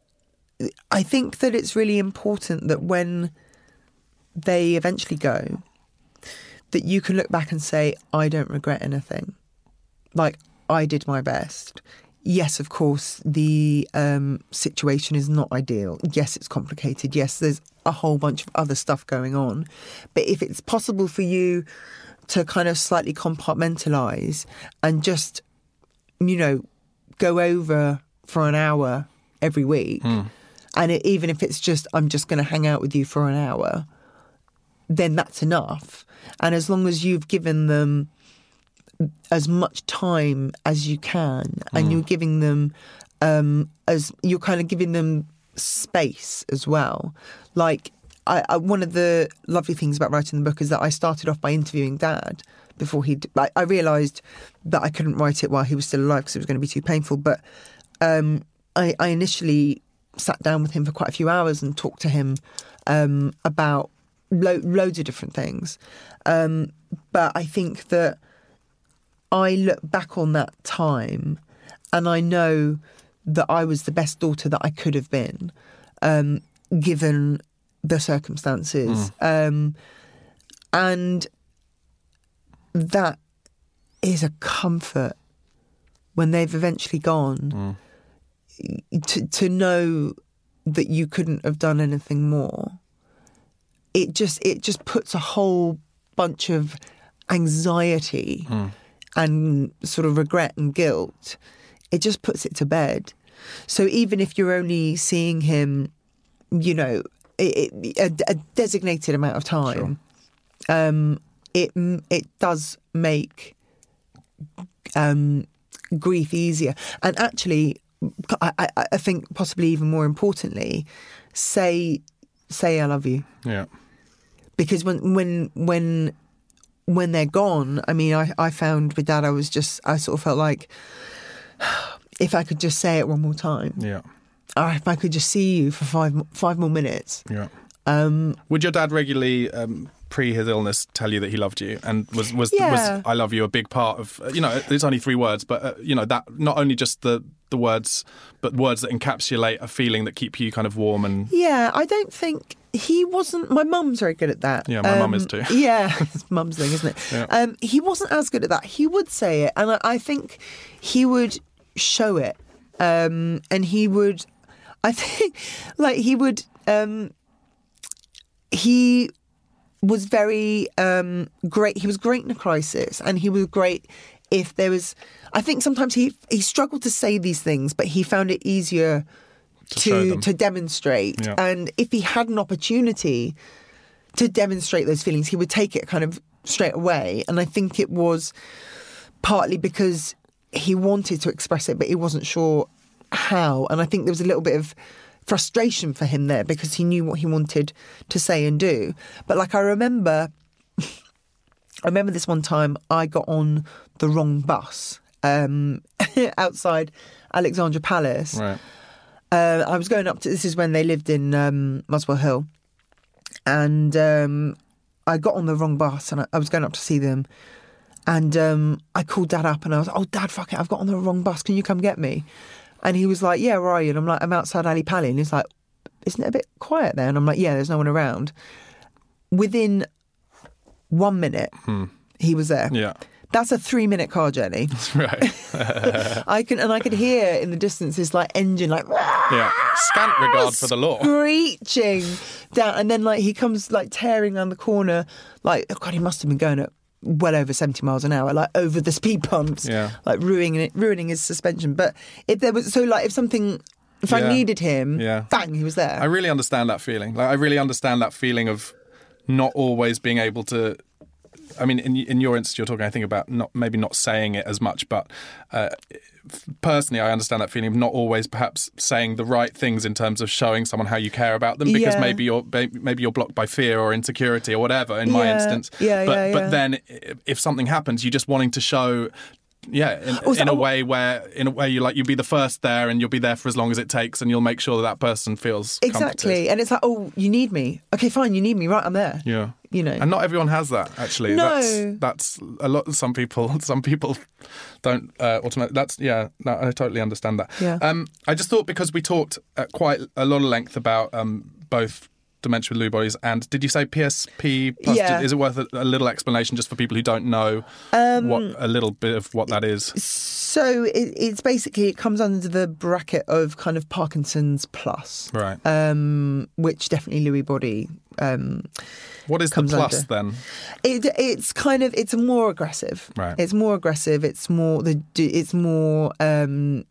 [SPEAKER 4] I think that it's really important that when they eventually go, that you can look back and say, I don't regret anything. Like, I did my best. Yes, of course, the um, situation is not ideal. Yes, it's complicated. Yes, there's a whole bunch of other stuff going on. But if it's possible for you to kind of slightly compartmentalise and just, you know, go over for an hour every week, mm. and it, even if it's just, I'm just going to hang out with you for an hour, then that's enough. And as long as you've given them as much time as you can, mm. and you're giving them, um, as you're kind of giving them space as well. Like, I, I, one of the lovely things about writing the book is that I started off by interviewing Dad before he. I, I realised that I couldn't write it while he was still alive because it was going to be too painful. But um, I, I initially sat down with him for quite a few hours and talked to him um, about lo- loads of different things. Um, but I think that I look back on that time and I know that I was the best daughter that I could have been, um, given the circumstances. Mm. Um, and that is a comfort when they've eventually gone, mm. to, to know that you couldn't have done anything more. It just, it just puts a whole bunch of anxiety mm. and sort of regret and guilt. It just puts it to bed. So even if you're only seeing him, you know, It, it, a, a designated amount of time, sure. um, it it does make um, grief easier. And actually, I, I, I think possibly even more importantly, say say I love you.
[SPEAKER 3] Yeah.
[SPEAKER 4] Because when when when when they're gone, I mean, I, I found with Dad, I was just I sort of felt like if I could just say it one more time.
[SPEAKER 3] Yeah.
[SPEAKER 4] Or if I could just see you for five five more minutes.
[SPEAKER 3] Yeah.
[SPEAKER 4] Um,
[SPEAKER 3] Would your dad regularly, um, pre his illness, tell you that he loved you? And was was,
[SPEAKER 4] yeah.
[SPEAKER 3] was I love you a big part of, you know, it's only three words, but, uh, you know, that not only just the, the words, but words that encapsulate a feeling that keep you kind of warm and...
[SPEAKER 4] Yeah, I don't think he wasn't... My mum's very good at that.
[SPEAKER 3] Yeah, my
[SPEAKER 4] um,
[SPEAKER 3] mum is too.
[SPEAKER 4] Yeah, it's mum's thing, isn't it?
[SPEAKER 3] Yeah.
[SPEAKER 4] Um, he wasn't as good at that. He would say it, and I, I think he would show it. Um, and he would... I think, like, he would, um, he was very um, great. He was great in a crisis, and he was great if there was, I think sometimes he, he struggled to say these things, but he found it easier to to, to demonstrate.
[SPEAKER 3] Yeah.
[SPEAKER 4] And if he had an opportunity to demonstrate those feelings, he would take it kind of straight away. And I think it was partly because he wanted to express it, but he wasn't sure how. And I think there was a little bit of frustration for him there because he knew what he wanted to say and do. But like I remember, I remember this one time I got on the wrong bus um, outside Alexandra Palace.
[SPEAKER 3] Right.
[SPEAKER 4] Uh, I was going up to, this is when they lived in um, Muswell Hill, and um, I got on the wrong bus and I, I was going up to see them, and um, I called Dad up and I was like, oh Dad, fuck it, I've got on the wrong bus, can you come get me? And he was like, yeah, where are you? And I'm like, I'm outside Ali Pali. And he's like, isn't it a bit quiet there? And I'm like, yeah, there's no one around. Within one minute, hmm. he was there.
[SPEAKER 3] Yeah.
[SPEAKER 4] That's a three-minute car journey.
[SPEAKER 3] Right.
[SPEAKER 4] I can, and I could hear in the distance this like engine, like
[SPEAKER 3] yeah, scant regard for the law,
[SPEAKER 4] screeching down, and then like he comes like tearing around the corner, like oh God, he must have been going at well over seventy miles an hour, like over the speed bumps,
[SPEAKER 3] yeah,
[SPEAKER 4] like ruining it, ruining his suspension. But if there was so like if something. If
[SPEAKER 3] yeah.
[SPEAKER 4] I needed him,
[SPEAKER 3] yeah.
[SPEAKER 4] bang, he was there.
[SPEAKER 3] I really understand that feeling. Like I really understand that feeling of not always being able to. I mean, in in your instance, you're talking, I think, about not maybe not saying it as much, but uh, personally, I understand that feeling of not always perhaps saying the right things in terms of showing someone how you care about them, because
[SPEAKER 4] yeah.
[SPEAKER 3] maybe you're maybe you're blocked by fear or insecurity or whatever. In my
[SPEAKER 4] yeah.
[SPEAKER 3] instance,
[SPEAKER 4] yeah,
[SPEAKER 3] but
[SPEAKER 4] yeah, yeah.
[SPEAKER 3] but then if something happens, you're just wanting to show. Yeah, in,
[SPEAKER 4] also,
[SPEAKER 3] in a way where, in a way, you like you'll be the first there, and you'll be there for as long as it takes, and you'll make sure that that person feels
[SPEAKER 4] exactly.
[SPEAKER 3] comforted.
[SPEAKER 4] And it's like, oh, you need me. Okay, fine, you need me. Right, I'm there.
[SPEAKER 3] Yeah,
[SPEAKER 4] you know.
[SPEAKER 3] And not everyone has that. Actually,
[SPEAKER 4] no.
[SPEAKER 3] that's that's a lot. Some people, some people don't uh, automatically. That's yeah. No, I totally understand that.
[SPEAKER 4] Yeah.
[SPEAKER 3] Um, I just thought because we talked at quite a lot of length about um both dementia with Lewy bodies and did you say P S P plus?
[SPEAKER 4] Yeah.
[SPEAKER 3] Is it worth a, a little explanation just for people who don't know
[SPEAKER 4] um,
[SPEAKER 3] what a little bit of what that is?
[SPEAKER 4] So it, it's basically, it comes under the bracket of kind of Parkinson's plus,
[SPEAKER 3] right?
[SPEAKER 4] Um, which definitely Lewy body. Um,
[SPEAKER 3] what is the plus
[SPEAKER 4] under.
[SPEAKER 3] then?
[SPEAKER 4] It, it's kind of it's more aggressive.
[SPEAKER 3] Right.
[SPEAKER 4] It's more aggressive. It's more the it's more um,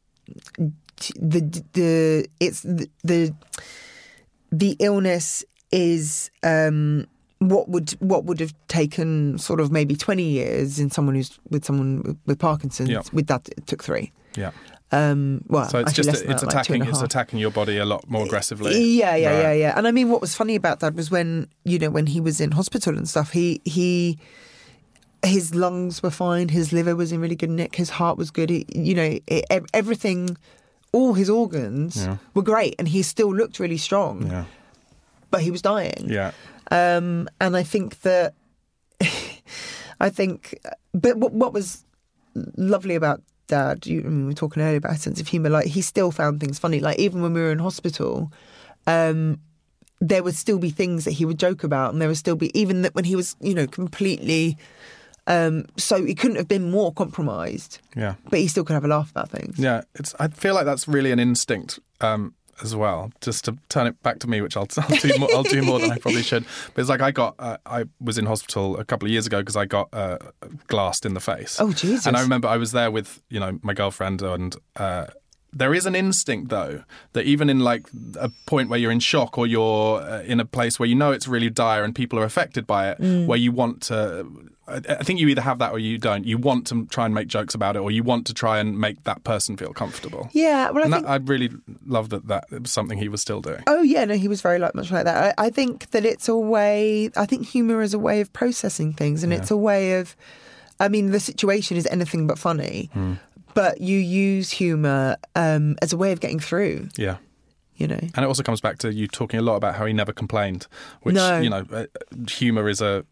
[SPEAKER 4] the the it's the. the The illness is um, what would what would have taken sort of maybe twenty years in someone who's with someone with Parkinson's.
[SPEAKER 3] Yeah.
[SPEAKER 4] With that, it took three.
[SPEAKER 3] Yeah.
[SPEAKER 4] Um, well,
[SPEAKER 3] so it's just
[SPEAKER 4] less than
[SPEAKER 3] it's
[SPEAKER 4] that,
[SPEAKER 3] attacking
[SPEAKER 4] like
[SPEAKER 3] it's attacking your body a lot more aggressively.
[SPEAKER 4] Yeah, yeah,
[SPEAKER 3] right.
[SPEAKER 4] yeah, yeah. And I mean, what was funny about that was when you know when he was in hospital and stuff. He he. His lungs were fine. His liver was in really good nick. His heart was good. He, you know, it, everything. All his organs
[SPEAKER 3] yeah.
[SPEAKER 4] were great, and he still looked really strong.
[SPEAKER 3] Yeah.
[SPEAKER 4] But he was dying.
[SPEAKER 3] Yeah.
[SPEAKER 4] Um, and I think that, I think, but what, what was lovely about Dad, you, I mean, we were talking earlier about a sense of humour, like he still found things funny. Like even when we were in hospital, um, there would still be things that he would joke about, and there would still be, even that when he was, you know, completely... Um, so he couldn't have been more compromised.
[SPEAKER 3] Yeah.
[SPEAKER 4] But he still could have a laugh about things.
[SPEAKER 3] Yeah. It's. I feel like that's really an instinct um, as well. Just to turn it back to me, which I'll, I'll do more. I'll do more than I probably should. But it's like I got. Uh, I was in hospital a couple of years ago because I got uh, glassed in the face.
[SPEAKER 4] Oh Jesus!
[SPEAKER 3] And I remember I was there with you know my girlfriend and. Uh, There is an instinct, though, that even in like a point where you're in shock or you're uh, in a place where you know it's really dire and people are affected by it,
[SPEAKER 4] mm.
[SPEAKER 3] where you want to, I think you either have that or you don't. You want to try and make jokes about it, or you want to try and make that person feel comfortable.
[SPEAKER 4] Yeah, well, I
[SPEAKER 3] and
[SPEAKER 4] think...
[SPEAKER 3] that, I really love that that was something he was still doing.
[SPEAKER 4] Oh yeah, no, he was very like much like that. I, I think that it's a way. I think humour is a way of processing things, and
[SPEAKER 3] yeah.
[SPEAKER 4] it's a way of. I mean, the situation is anything but funny.
[SPEAKER 3] Mm.
[SPEAKER 4] But you use humour um, as a way of getting through.
[SPEAKER 3] Yeah.
[SPEAKER 4] You know.
[SPEAKER 3] And it also comes back to you talking a lot about how he never complained, which,
[SPEAKER 4] no.
[SPEAKER 3] you know, uh, humour is a,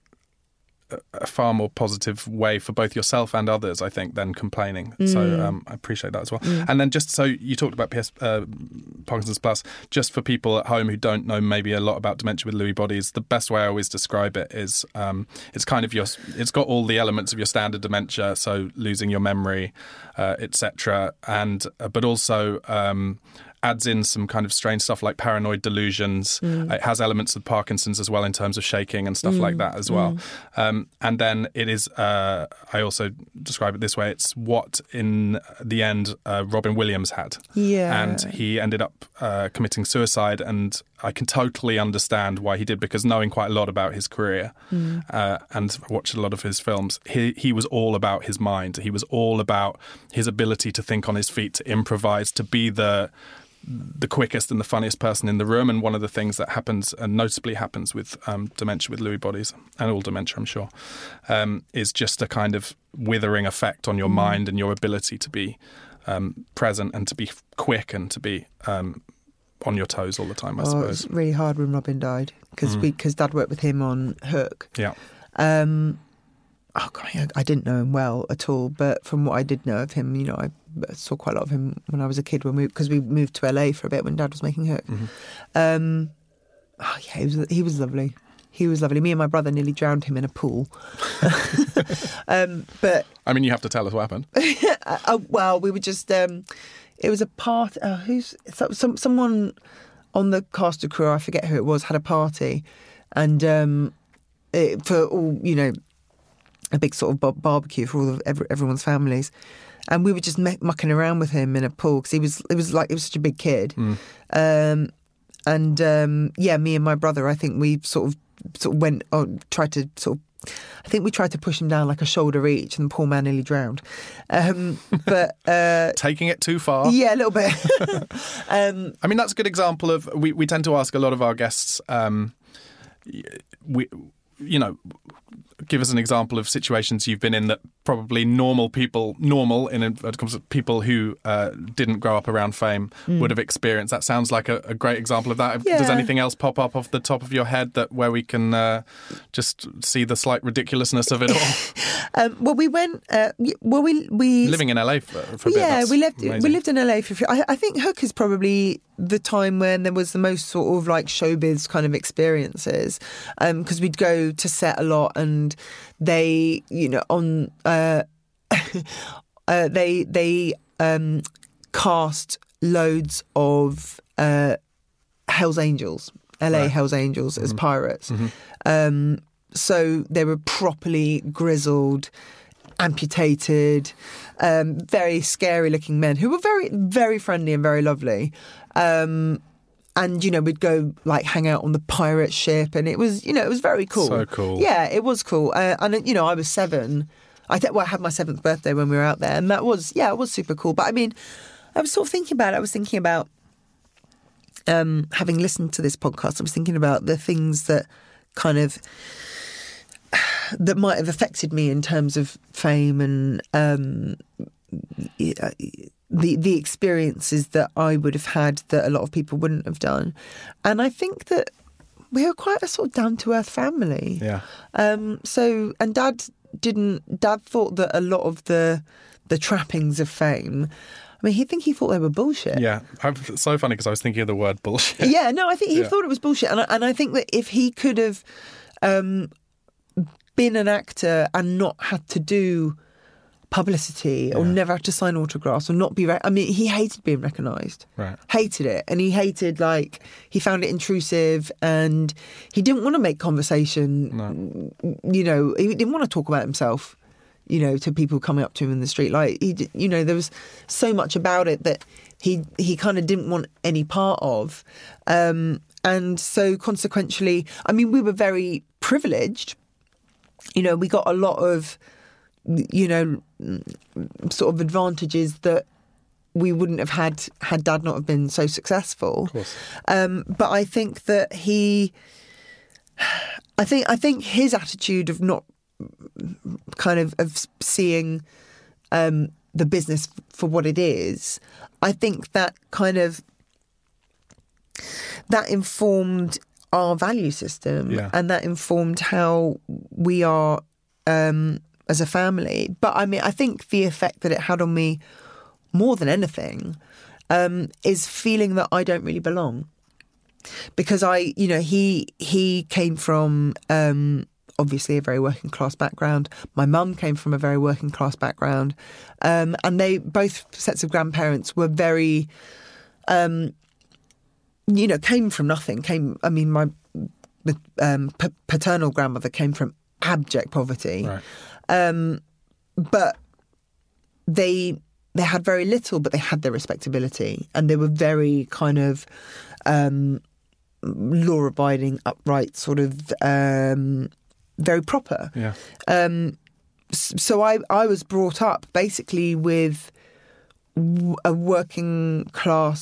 [SPEAKER 3] a far more positive way for both yourself and others, I think, than complaining. Mm. So um, I appreciate that as well. Mm. And then just so you talked about P S, uh, Parkinson's Plus, just for people at home who don't know maybe a lot about dementia with Lewy bodies, the best way I always describe it is um, it's kind of your, it's got all the elements of your standard dementia, so losing your memory, uh, et cetera, and uh, but also um, adds in some kind of strange stuff like paranoid delusions. Mm. It has elements of Parkinson's as well in terms of shaking and stuff mm. like that as well. Mm. Um, and then it is, uh, I also describe it this way, it's what in the end uh, Robin Williams had.
[SPEAKER 4] Yeah.
[SPEAKER 3] And he ended up uh, committing suicide, and I can totally understand why he did, because knowing quite a lot about his career mm. uh, and watched a lot of his films, he, he was all about his mind. He was all about his ability to think on his feet, to improvise, to be the the quickest and the funniest person in the room. And one of the things that happens, and noticeably happens with um, dementia with Lewy bodies, and all dementia, I'm sure, um, is just a kind of withering effect on your mm. mind and your ability to be um, present and to be quick and to be um, on your toes all the time, I
[SPEAKER 4] oh,
[SPEAKER 3] suppose.
[SPEAKER 4] It was really hard when Robin died because mm. we because Dad worked with him on Hook.
[SPEAKER 3] Yeah.
[SPEAKER 4] Um, oh God, I, I didn't know him well at all, but from what I did know of him, you know, I saw quite a lot of him when I was a kid when we because we moved to L A for a bit when Dad was making Hook. Mm-hmm. Um, oh yeah, he was he was lovely. He was lovely. Me and my brother nearly drowned him in a pool. um, but
[SPEAKER 3] I mean, you have to tell us what happened.
[SPEAKER 4] uh, well, we were just. Um, it was a part. Uh, who's some someone on the cast and crew? I forget who it was. Had a party, and um, it, for all you know, a big sort of bar- barbecue for all of every, everyone's families. And we were just me- mucking around with him in a pool because he was. It was like it was such a big kid. Mm. Um, and um, yeah, me and my brother. I think we sort of. Sort of went on, tried to sort of, I think we tried to push him down like a shoulder each, and the poor man nearly drowned. Um, but uh,
[SPEAKER 3] taking it too far,
[SPEAKER 4] yeah, a little bit. um,
[SPEAKER 3] I mean, that's a good example of. We, we tend to ask a lot of our guests. Um, we, you know, give us an example of situations you've been in that probably normal people, normal in terms of people who uh, didn't grow up around fame mm. would have experienced. That sounds like a, a great example of that. Yeah. Does anything else pop up off the top of your head that where we can uh, just see the slight ridiculousness of it all?
[SPEAKER 4] um, well, we went. Uh, well, we we
[SPEAKER 3] living in L A for, for a bit.
[SPEAKER 4] Yeah,
[SPEAKER 3] that's
[SPEAKER 4] we lived.
[SPEAKER 3] amazing.
[SPEAKER 4] We lived in L A for. I, I think Hook is probably the time when there was the most sort of like showbiz kind of experiences, because um, we'd go to set a lot, and they, you know, on uh, uh, they they um, cast loads of uh, Hell's Angels, L A right. Hell's Angels mm-hmm. as pirates. Mm-hmm. Um, so they were properly grizzled, amputated, um, very scary-looking men who were very, very friendly and very lovely. Um, and, you know, we'd go, like, hang out on the pirate ship, and it was, you know, it was very cool.
[SPEAKER 3] So cool.
[SPEAKER 4] Yeah, it was cool. Uh, and, you know, I was seven. I, th- well, I had my seventh birthday when we were out there, and that was, yeah, it was super cool. But, I mean, I was sort of thinking about it. I was thinking about, um, having listened to this podcast, I was thinking about the things that kind of... that might have affected me in terms of fame and um, the the experiences that I would have had that a lot of people wouldn't have done. And I think that we were quite a sort of down-to-earth family.
[SPEAKER 3] Yeah. Um,
[SPEAKER 4] so, and Dad didn't... Dad thought that a lot of the the trappings of fame... I mean, he think he thought they were bullshit.
[SPEAKER 3] Yeah, it's so funny because I was thinking of the word bullshit.
[SPEAKER 4] Yeah, no, I think he
[SPEAKER 3] yeah.
[SPEAKER 4] thought it was bullshit. And I, and I think that if he could have... Um, been an actor and not had to do publicity yeah. or never had to sign autographs or not be... Re- I mean, he hated being recognised.
[SPEAKER 3] Right.
[SPEAKER 4] Hated it. And he hated, like... He found it intrusive and he didn't want to make conversation. No. You know, he didn't want to talk about himself, you know, to people coming up to him in the street. Like, he, you know, there was so much about it that he he kind of didn't want any part of. Um, and so consequentially, I mean, we were very privileged. You know, we got a lot of, you know, sort of advantages that we wouldn't have had had Dad not have been so successful.
[SPEAKER 3] Of course.
[SPEAKER 4] Um, but I think that he, I think I think his attitude of not kind of of seeing um, the business for what it is, I think that kind of that informed our value system
[SPEAKER 3] yeah.
[SPEAKER 4] and that informed how we are um, as a family. But I mean, I think the effect that it had on me more than anything um, is feeling that I don't really belong. Because I, you know, he he came from um, obviously a very working class background. My mum came from a very working class background. Um, and they, both sets of grandparents were very... Um, you know, came from nothing. Came, I mean, my um, p- paternal grandmother came from abject poverty,
[SPEAKER 3] right.
[SPEAKER 4] um, but they they had very little, but they had their respectability, and they were very kind of um, law-abiding, upright, sort of um, very proper.
[SPEAKER 3] Yeah.
[SPEAKER 4] Um, so I I was brought up basically with a working class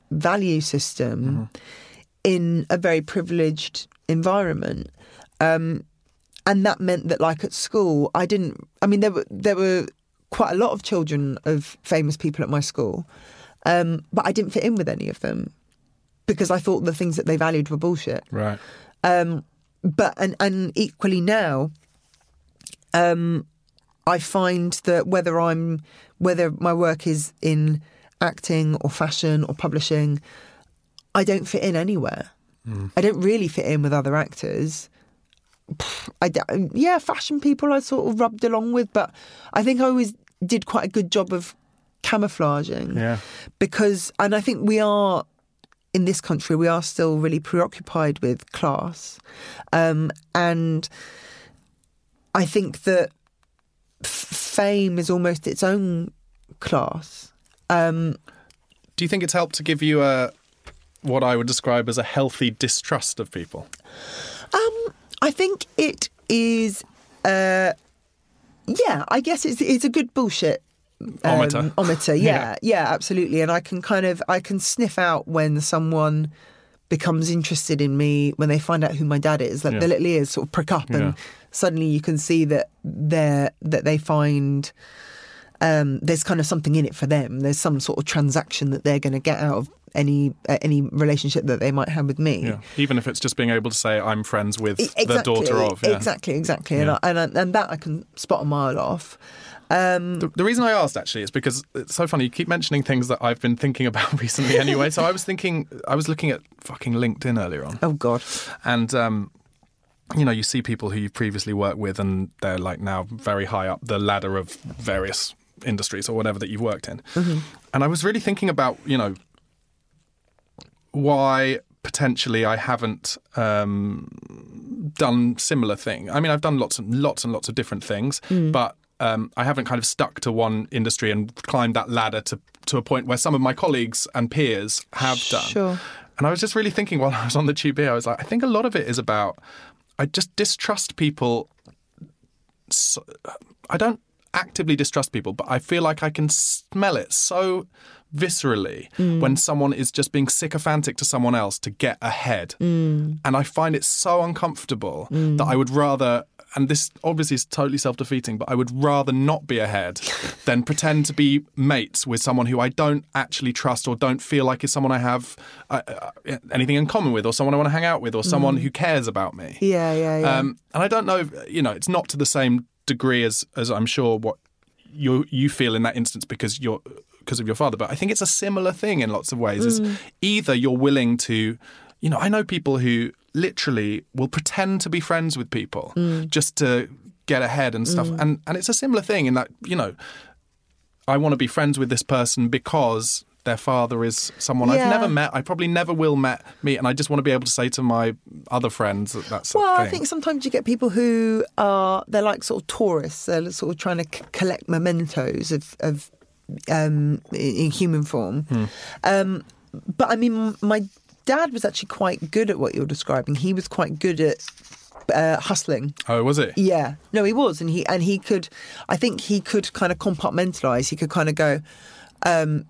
[SPEAKER 4] value system mm-hmm. in a very privileged environment. Um, and that meant that, like, at school, I didn't... I mean, there were there were quite a lot of children of famous people at my school, um, but I didn't fit in with any of them because I thought the things that they valued were bullshit.
[SPEAKER 3] Right.
[SPEAKER 4] Um, but, and, and equally now, um, I find that whether I'm... whether my work is in acting or fashion or publishing, I don't fit in anywhere. Mm. I don't really fit in with other actors. I, yeah, fashion people I sort of rubbed along with, but I think I always did quite a good job of camouflaging. Yeah. Because, and I think we are, in this country, we are still really preoccupied with class. Um, and I think that f- fame is almost its own class. Um,
[SPEAKER 3] Do you think it's helped to give you a what I would describe as a healthy distrust of people?
[SPEAKER 4] Um, I think it is. Uh, yeah, I guess it's it's a good bullshit um,
[SPEAKER 3] ometer.
[SPEAKER 4] Ometer, yeah, yeah, yeah, absolutely. And I can kind of I can sniff out when someone becomes interested in me when they find out who my dad is. Like yeah. the little ears sort of prick up, and yeah. suddenly you can see that they're that they find. Um, there's kind of something in it for them. There's some sort of transaction that they're going to get out of any uh, any relationship that they might have with me.
[SPEAKER 3] Yeah. Even if it's just being able to say I'm friends with
[SPEAKER 4] exactly,
[SPEAKER 3] the daughter of. Yeah.
[SPEAKER 4] Exactly, exactly.
[SPEAKER 3] Yeah.
[SPEAKER 4] And, I, and, I, and that I can spot a mile off. Um,
[SPEAKER 3] the, the reason I asked, actually, is because it's so funny. You keep mentioning things that I've been thinking about recently anyway. So I was thinking, I was looking at fucking LinkedIn earlier on.
[SPEAKER 4] Oh, God.
[SPEAKER 3] And... Um, you know, you see people who you've previously worked with and they're like now very high up the ladder of various industries or whatever that you've worked in. Mm-hmm. And I was really thinking about, you know, why potentially I haven't um, done similar thing. I mean, I've done lots and lots and lots of different things, mm. but um, I haven't kind of stuck to one industry and climbed that ladder to, to a point where some of my colleagues and peers have done.
[SPEAKER 4] Sure.
[SPEAKER 3] And I was just really thinking while I was on the tube here, I was like, I think a lot of it is about... I just distrust people. So, I don't actively distrust people, but I feel like I can smell it so viscerally mm. when someone is just being sycophantic to someone else to get ahead. Mm. And I find it so uncomfortable mm. that I would rather, and this obviously is totally self-defeating, but I would rather not be ahead than pretend to be mates with someone who I don't actually trust or don't feel like is someone I have uh, uh, anything in common with or someone I want to hang out with or someone mm. who cares about me.
[SPEAKER 4] Yeah, yeah, yeah.
[SPEAKER 3] Um, and I don't know, if, you know, it's not to the same degree as, as I'm sure what you you feel in that instance because you're because of your father, but I think it's a similar thing in lots of ways. Mm. Is either you're willing to, you know, I know people who literally will pretend to be friends with people mm. just to get ahead and stuff. Mm. And and it's a similar thing in that, you know, I want to be friends with this person because their father is someone yeah. I've never met. I probably never will met meet. And I just want to be able to say to my other friends that that's
[SPEAKER 4] Well,
[SPEAKER 3] thing.
[SPEAKER 4] I think sometimes you get people who are, they're like sort of tourists. They're sort of trying to c- collect mementos of, of um, in human form. Hmm. Um, but I mean, my dad was actually quite good at what you're describing. He was quite good at uh, hustling.
[SPEAKER 3] Oh, was it?
[SPEAKER 4] Yeah. No, he was. And he and he could, I think he could kind of compartmentalise. He could kind of go, um,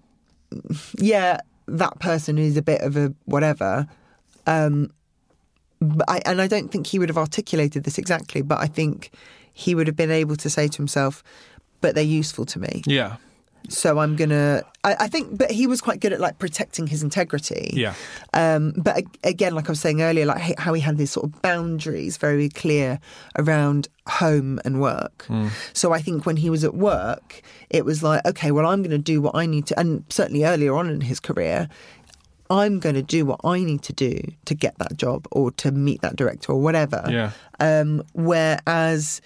[SPEAKER 4] yeah, that person is a bit of a whatever. Um, but I, and I don't think he would have articulated this exactly, but I think he would have been able to say to himself, but they're useful to me.
[SPEAKER 3] Yeah.
[SPEAKER 4] So I'm going to... I think... But he was quite good at, like, protecting his integrity.
[SPEAKER 3] Yeah.
[SPEAKER 4] Um, but again, like I was saying earlier, like how he had these sort of boundaries very clear around home and work. Mm. So I think when he was at work, it was like, OK, well, I'm going to do what I need to... And certainly earlier on in his career, I'm going to do what I need to do to get that job or to meet that director or whatever.
[SPEAKER 3] Yeah.
[SPEAKER 4] Um, whereas...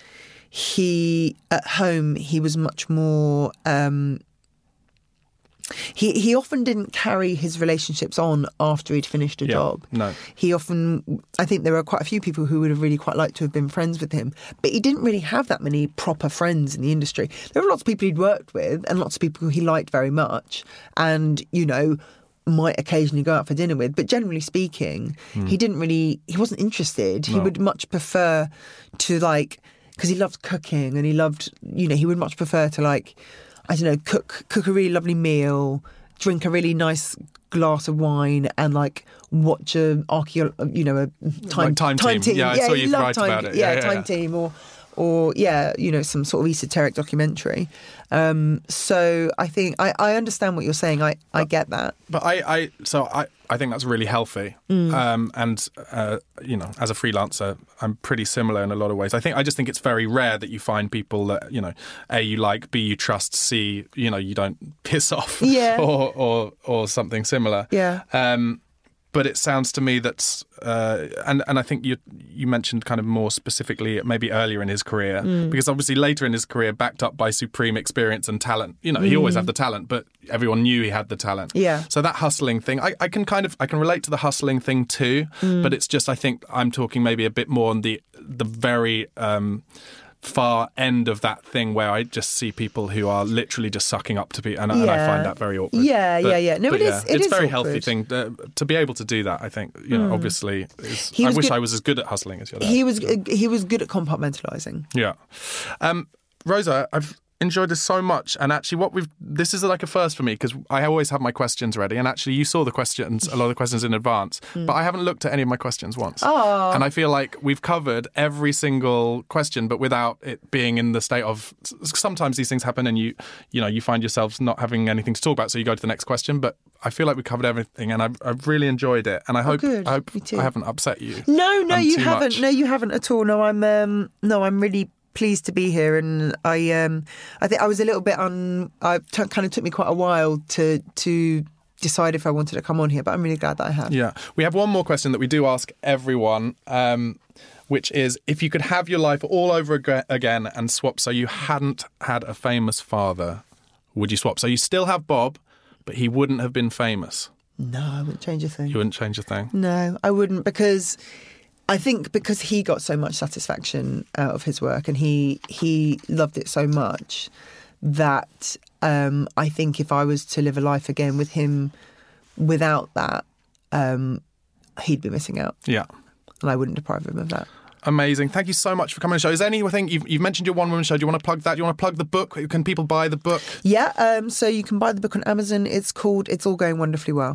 [SPEAKER 4] He, at home, he was much more... Um, he he often didn't carry his relationships on after he'd finished a
[SPEAKER 3] yeah,
[SPEAKER 4] job.
[SPEAKER 3] No.
[SPEAKER 4] He often... I think there were quite a few people who would have really quite liked to have been friends with him, but he didn't really have that many proper friends in the industry. There were lots of people he'd worked with and lots of people who he liked very much and, you know... might occasionally go out for dinner with, but generally speaking, mm. he didn't really... He wasn't interested. No. He would much prefer to, like... Because he loved cooking and he loved, you know, he would much prefer to like, I don't know, cook cook a really lovely meal, drink a really nice glass of wine and like watch a archeo- you know, a time,
[SPEAKER 3] like time,
[SPEAKER 4] time
[SPEAKER 3] team.
[SPEAKER 4] team.
[SPEAKER 3] Yeah, I
[SPEAKER 4] yeah,
[SPEAKER 3] saw you
[SPEAKER 4] love
[SPEAKER 3] write
[SPEAKER 4] time,
[SPEAKER 3] about it.
[SPEAKER 4] Yeah,
[SPEAKER 3] Yeah, yeah,
[SPEAKER 4] time
[SPEAKER 3] yeah.
[SPEAKER 4] team or, or yeah, you know, some sort of esoteric documentary. Um, so I think I, I understand what you're saying. I, I get that.
[SPEAKER 3] But I, I so I, I think that's really healthy.
[SPEAKER 4] Mm.
[SPEAKER 3] Um, and, uh, you know, as a freelancer, I'm pretty similar in a lot of ways. I think I just think it's very rare that you find people that, you know, A, you like, B, you trust, C, you know, you don't piss off.
[SPEAKER 4] Yeah.
[SPEAKER 3] or, or, or something similar.
[SPEAKER 4] Yeah.
[SPEAKER 3] Um, but it sounds to me that's, uh, and, and I think you you mentioned kind of more specifically maybe earlier in his career,
[SPEAKER 4] Mm.
[SPEAKER 3] because obviously later in his career, backed up by supreme experience and talent, you know, he always had the talent, but everyone knew he had the talent.
[SPEAKER 4] Yeah.
[SPEAKER 3] So that hustling thing, I, I can kind of, I can relate to the hustling thing too,
[SPEAKER 4] Mm.
[SPEAKER 3] but it's just, I think I'm talking maybe a bit more on the, the very, um, far end of that thing where I just see people who are literally just sucking up to be, and, and I
[SPEAKER 4] Yeah.
[SPEAKER 3] find that very awkward.
[SPEAKER 4] Yeah,
[SPEAKER 3] But-
[SPEAKER 4] yeah, yeah. No,
[SPEAKER 3] but
[SPEAKER 4] it
[SPEAKER 3] yeah,
[SPEAKER 4] is- it
[SPEAKER 3] it's
[SPEAKER 4] is
[SPEAKER 3] a very
[SPEAKER 4] awkward.
[SPEAKER 3] healthy thing uh, to be able to do that. I think, you know,
[SPEAKER 4] Mm.
[SPEAKER 3] obviously, is,
[SPEAKER 4] He
[SPEAKER 3] I
[SPEAKER 4] was
[SPEAKER 3] wish
[SPEAKER 4] good-
[SPEAKER 3] I was as good at hustling as your dad.
[SPEAKER 4] He was he was good at compartmentalising.
[SPEAKER 3] Yeah. Um, Rosa, I've enjoyed this so much. And actually what we've, this is like a first for me because I always have my questions ready. And actually you saw the questions, a lot of the questions in advance, but I haven't looked at any of my questions once.
[SPEAKER 4] Oh.
[SPEAKER 3] And I feel like we've covered every single question, but without it being in the state of, sometimes these things happen and you, you know, you find yourselves not having anything to talk about. So you go to the next question, but I feel like we covered everything and I've, I've really enjoyed it. And I hope,
[SPEAKER 4] good.
[SPEAKER 3] I hope
[SPEAKER 4] Me too.
[SPEAKER 3] I haven't upset you.
[SPEAKER 4] No, no,
[SPEAKER 3] um,
[SPEAKER 4] you
[SPEAKER 3] too
[SPEAKER 4] haven't.
[SPEAKER 3] much.
[SPEAKER 4] No, you haven't at all. No, I'm um, no, I'm really pleased to be here, and I um, I think I was a little bit on. I t- kind of took me quite a while to to decide if I wanted to come on here, but I'm really glad that I have.
[SPEAKER 3] Yeah. We have one more question that we do ask everyone, um, which is if you could have your life all over ag- again and swap so you hadn't had a famous father, would you swap? So you still have Bob, but he wouldn't have been famous.
[SPEAKER 4] No, I wouldn't change a thing.
[SPEAKER 3] You wouldn't change a thing.
[SPEAKER 4] No, I wouldn't, because I think because he got so much satisfaction out of his work and he he loved it so much that um, I think if I was to live a life again with him without that, um, he'd be missing out.
[SPEAKER 3] Yeah.
[SPEAKER 4] And I wouldn't deprive him of that.
[SPEAKER 3] Amazing. Thank you so much for coming on the show. Is there anything, you've, you've mentioned your one-woman show. Do you want to plug that? Do you want to plug the book? Can people buy the book?
[SPEAKER 4] Yeah, um, so you can buy the book on Amazon. It's called It's All Going Wonderfully Well.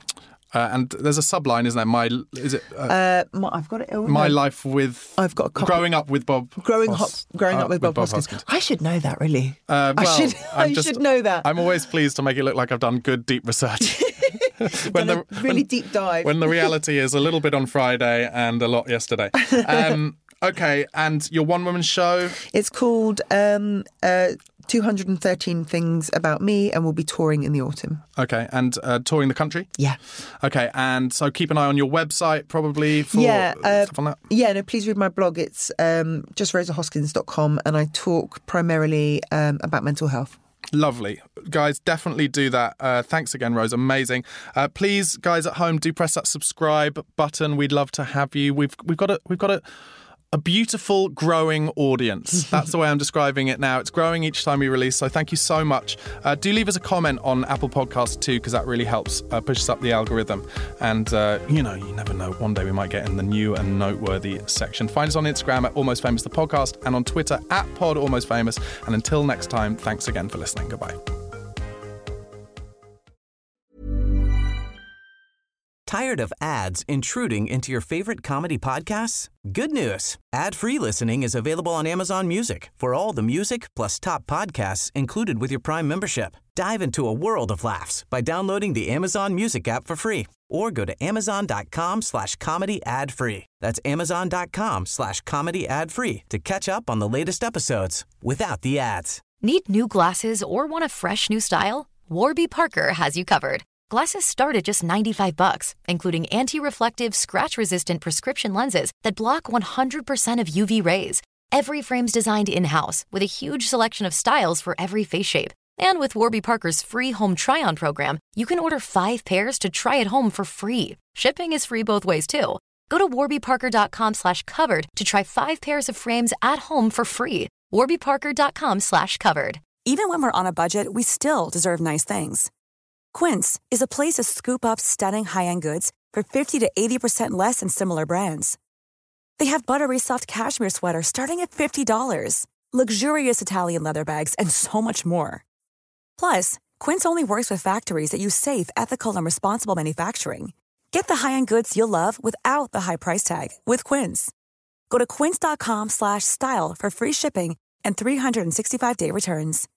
[SPEAKER 3] Uh, and there's a subline, isn't there? My, is it? Uh,
[SPEAKER 4] Uh, my, I've got it. Oh,
[SPEAKER 3] my
[SPEAKER 4] no.
[SPEAKER 3] life with...
[SPEAKER 4] I've got a copy.
[SPEAKER 3] Growing up with Bob.
[SPEAKER 4] Growing,
[SPEAKER 3] Hos-
[SPEAKER 4] hop, growing
[SPEAKER 3] uh,
[SPEAKER 4] up with, Bob, Hoskins. I should know that, really.
[SPEAKER 3] Uh, well,
[SPEAKER 4] I should.
[SPEAKER 3] I'm
[SPEAKER 4] I
[SPEAKER 3] just-
[SPEAKER 4] should know that.
[SPEAKER 3] I'm always pleased to make it look like I've done good, deep research. when
[SPEAKER 4] Done a really deep dive.
[SPEAKER 3] When the reality is a little bit on Friday and a lot yesterday. Um, okay, and your one-woman show?
[SPEAKER 4] It's called um, uh, two hundred thirteen Things About Me, and we'll be touring in the autumn.
[SPEAKER 3] Okay, and uh, touring the country?
[SPEAKER 4] Yeah.
[SPEAKER 3] Okay, and so keep an eye on your website probably for
[SPEAKER 4] yeah, uh,
[SPEAKER 3] stuff on that?
[SPEAKER 4] Yeah, no, please read my blog. It's um, just rosa hoskins dot com, and I talk primarily um, about mental health.
[SPEAKER 3] Lovely. Guys, definitely do that. Uh, thanks again, Rose. Amazing. Uh, please, guys at home, do press that subscribe button. We'd love to have you. We've we've got a we've got a a beautiful growing audience. That's the way I'm describing it now. It's growing each time we release. So thank you so much. Uh, do leave us a comment on Apple Podcasts too, because that really helps uh, push us up the algorithm. And, uh, you know, you never know. One day we might get in the new and noteworthy section. Find us on Instagram at Almost Famous the Podcast and on Twitter at Pod Almost Famous. And until next time, thanks again for listening. Goodbye.
[SPEAKER 2] Tired of ads intruding into your favorite comedy podcasts? Good news. Ad-free listening is available on Amazon Music for all the music plus top podcasts included with your Prime membership. Dive into a world of laughs by downloading the Amazon Music app for free or go to amazon.com slash comedy ad free. That's amazon.com slash comedy ad free to catch up on the latest episodes without the ads.
[SPEAKER 5] Need new glasses or want a fresh new style? Warby Parker has you covered. Glasses start at just ninety-five bucks, including anti-reflective, scratch-resistant prescription lenses that block one hundred percent of U V rays. Every frame's designed in-house with a huge selection of styles for every face shape. And with Warby Parker's free home try-on program, you can order five pairs to try at home for free. Shipping is free both ways, too. Go to warbyparker.com slash covered to try five pairs of frames at home for free. warbyparker.com slash covered.
[SPEAKER 1] Even when we're on a budget, we still deserve nice things. Quince is a place to scoop up stunning high-end goods for fifty to eighty percent less than similar brands. They have buttery soft cashmere sweaters starting at fifty dollars, luxurious Italian leather bags, and so much more. Plus, Quince only works with factories that use safe, ethical, and responsible manufacturing. Get the high-end goods you'll love without the high price tag with Quince. Go to quince.com slash style for free shipping and three sixty-five day returns.